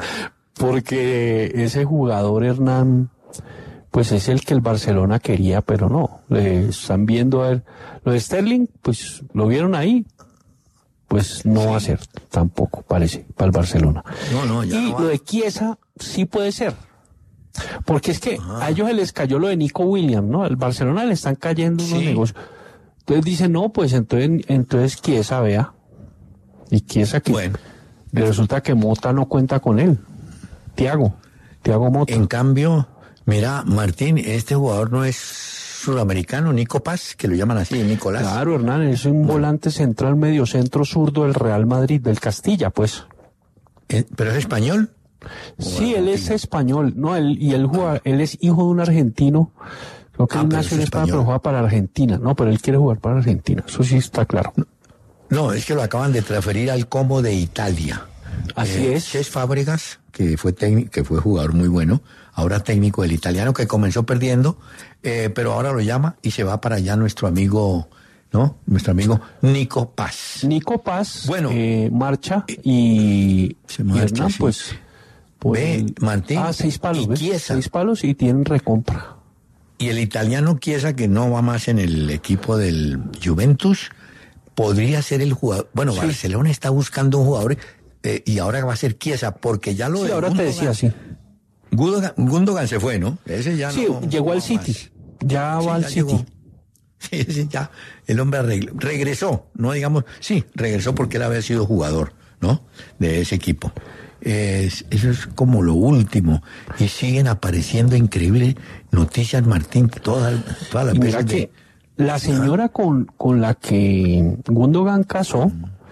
porque ese jugador Hernán, pues es el que el Barcelona quería, pero no. Le están viendo a ver, lo de Sterling, pues lo vieron ahí. Pues no sí. va a ser tampoco, parece, para el Barcelona. No, no, ya y no lo de Chiesa sí puede ser. Porque es que Ajá. a ellos se les cayó lo de Nico Williams, ¿no? Al Barcelona le están cayendo unos sí. negocios. Entonces dicen, no, pues entonces, entonces Chiesa, vea. Y Chiesa que bueno. resulta que Mota no cuenta con él. Thiago, Thiago Mota. En cambio, mira, Martín, este jugador no es sudamericano, Nico Paz, que lo llaman así, Nicolás. Claro, Hernán, es un volante central medio centro zurdo del Real Madrid, del Castilla, pues. ¿Pero es español? Sí, él es español, no, él, y él juega, él es hijo de un argentino, creo que ah, él nació en España, pero juega para Argentina, no, pero él quiere jugar para Argentina, eso sí está claro. No, no es que lo acaban de transferir al Como de Italia. Así eh, es. Cés Fábregas, que fue técnico, que fue jugador muy bueno, ahora técnico del italiano, que comenzó perdiendo, eh, pero ahora lo llama y se va para allá nuestro amigo, ¿no? Nuestro amigo Nico Paz. Nico Paz, bueno, eh, marcha y, se marcha, y Hernán, sí. pues, pues... Ve, Martín, ah, seis palos, y ¿ves? Chiesa. Seis palos y tienen recompra. Y el italiano Chiesa, que no va más en el equipo del Juventus, podría ser el jugador... Bueno, sí. Barcelona está buscando un jugador... Eh, y ahora va a ser Chiesa, porque ya lo sí, de ahora Gundogan, te decía así. Gundogan, Gundogan se fue, ¿no? Ese ya sí, no. llegó al no City. más. Ya sí, va al ya City. Llegó. Sí, sí, ya. El hombre arregló, regresó, no digamos, sí, regresó porque él había sido jugador, ¿no? De ese equipo. Es, eso es como lo último. Y siguen apareciendo increíbles noticias, Martín, todas toda las veces de... La señora con, con la que Gundogan casó,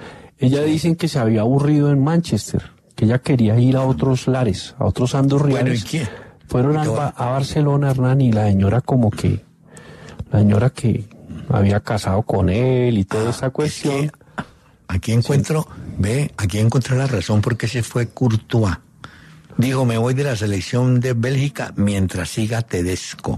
ella dicen que se había aburrido en Manchester, que ella quería ir a otros lares, a otros andorriales. Bueno, ¿y quién? Fueron a, a Barcelona, Hernán, y la señora como que, la señora que había casado con él y toda ah, esa cuestión. Es que aquí encuentro, sí. ve, aquí encontré la razón por qué se fue Courtois. Dijo, me voy de la selección de Bélgica mientras siga Tedesco.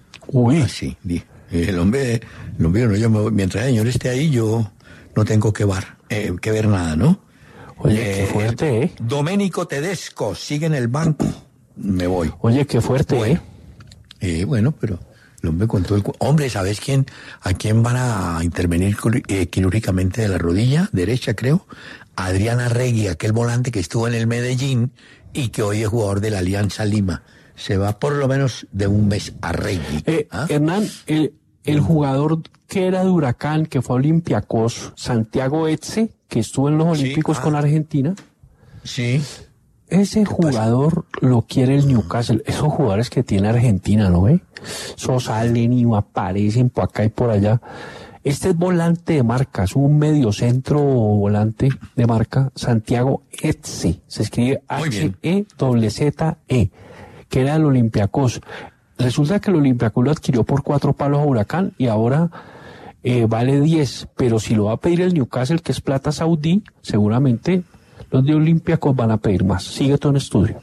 Uy. Así, dijo. El hombre, el hombre, no, yo me voy, mientras el señor esté ahí, yo no tengo que, bar, eh, que ver nada, ¿no? Oye, eh, qué fuerte, ¿eh? Domenico Tedesco sigue en el banco. Me voy. Oye, qué fuerte, bueno, ¿eh? Eh, bueno, pero el hombre con todo el... Hombre, ¿sabes quién? ¿A quién van a intervenir eh, quirúrgicamente de la rodilla derecha, creo? Adriana Regui, aquel volante que estuvo en el Medellín y que hoy es jugador de la Alianza Lima. Se va por lo menos de un mes a Regui. Eh, ¿Ah? Hernán, el, el jugador que era de Huracán, que fue a Olympiacos, Santiago Etze, que estuvo en los Olímpicos sí, ah, con Argentina. Sí. Ese jugador pasa? Lo quiere el Newcastle. Esos jugadores que tiene Argentina, ¿no ve? Esos salen y aparecen por acá y por allá. Este es volante de marca, es un mediocentro volante de marca, Santiago Etze. Se escribe H E Z Z E, que era el Olympiacos. Resulta que el Olympiacos lo adquirió por cuatro palos a Huracán y ahora eh, vale diez. Pero si lo va a pedir el Newcastle, que es plata saudí, seguramente los de Olympiacos van a pedir más. Sigue todo en estudio.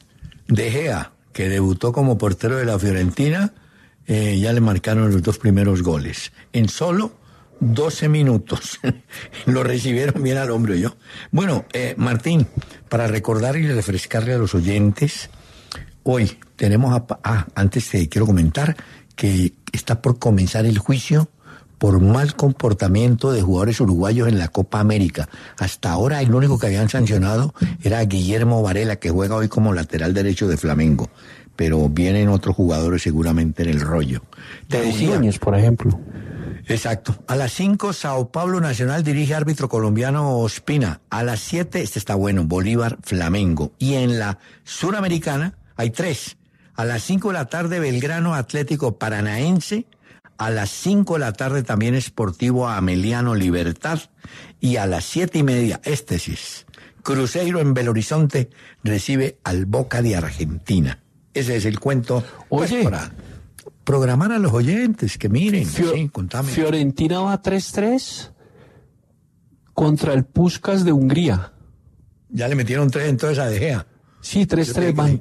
De Gea, que debutó como portero de la Fiorentina, eh, ya le marcaron los dos primeros goles. En solo doce minutos. Lo recibieron bien al hombre, yo. Bueno, eh, Martín, para recordar y refrescarle a los oyentes, hoy tenemos a... Ah, antes te quiero comentar que está por comenzar el juicio por mal comportamiento de jugadores uruguayos en la Copa América. Hasta ahora el único que habían sancionado era Guillermo Varela, que juega hoy como lateral derecho de Flamengo. Pero vienen otros jugadores seguramente en el rollo. Te decía, por ejemplo. Exacto. A las cinco, Sao Paulo Nacional dirige árbitro colombiano Ospina. A las siete, este está bueno, Bolívar Flamengo. Y en la Suramericana hay tres. A las cinco de la tarde, Belgrano Atlético Paranaense. A las cinco de la tarde también Sportivo Ameliano Libertad. Y a las siete y media, este sí es, Cruzeiro en Belo Horizonte recibe al Boca de Argentina. Ese es el cuento. Oye, pues, para programar a los oyentes, que miren. Fio- sí, contame. Fiorentina va tres tres contra el Puskás de Hungría. Ya le metieron tres entonces a De Gea. Sí, tres tres van.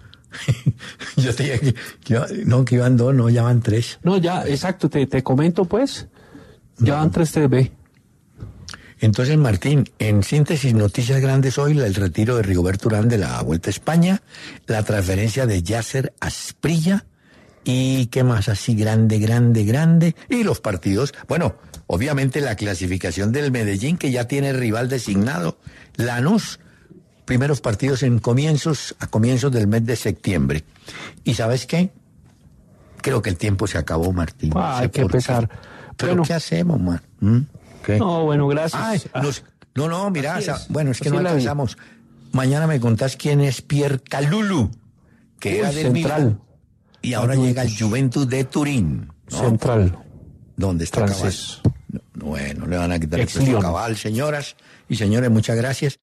Yo te dije que, que iba, no, que iban dos, no, ya van tres. No, ya, exacto, te, te comento pues, ya no. van tres tres B. Entonces, Martín, en síntesis, noticias grandes hoy, el retiro de Rigoberto Urán de la Vuelta a España, la transferencia de Yasser Asprilla, y qué más así grande, grande, grande, y los partidos, bueno, obviamente la clasificación del Medellín, que ya tiene rival designado, Lanús, primeros partidos en comienzos, a comienzos del mes de septiembre. ¿Y sabes qué? Creo que el tiempo se acabó, Martín. Ah, hay que pesar. ¿Pero bueno, qué hacemos, man? ¿Mm? ¿Qué? No, bueno, gracias. Ay, nos, no, no, mira, es. bueno, es que así no alcanzamos. Mañana me contás quién es Pierre Calulu, que Uy, era del Central. Milan, y ahora Juventus. Llega al Juventus de Turín. ¿No? Central. ¿Dónde está Francés. Cabal? No, bueno, le van a quitar el puesto cabal, señoras y señores, muchas gracias.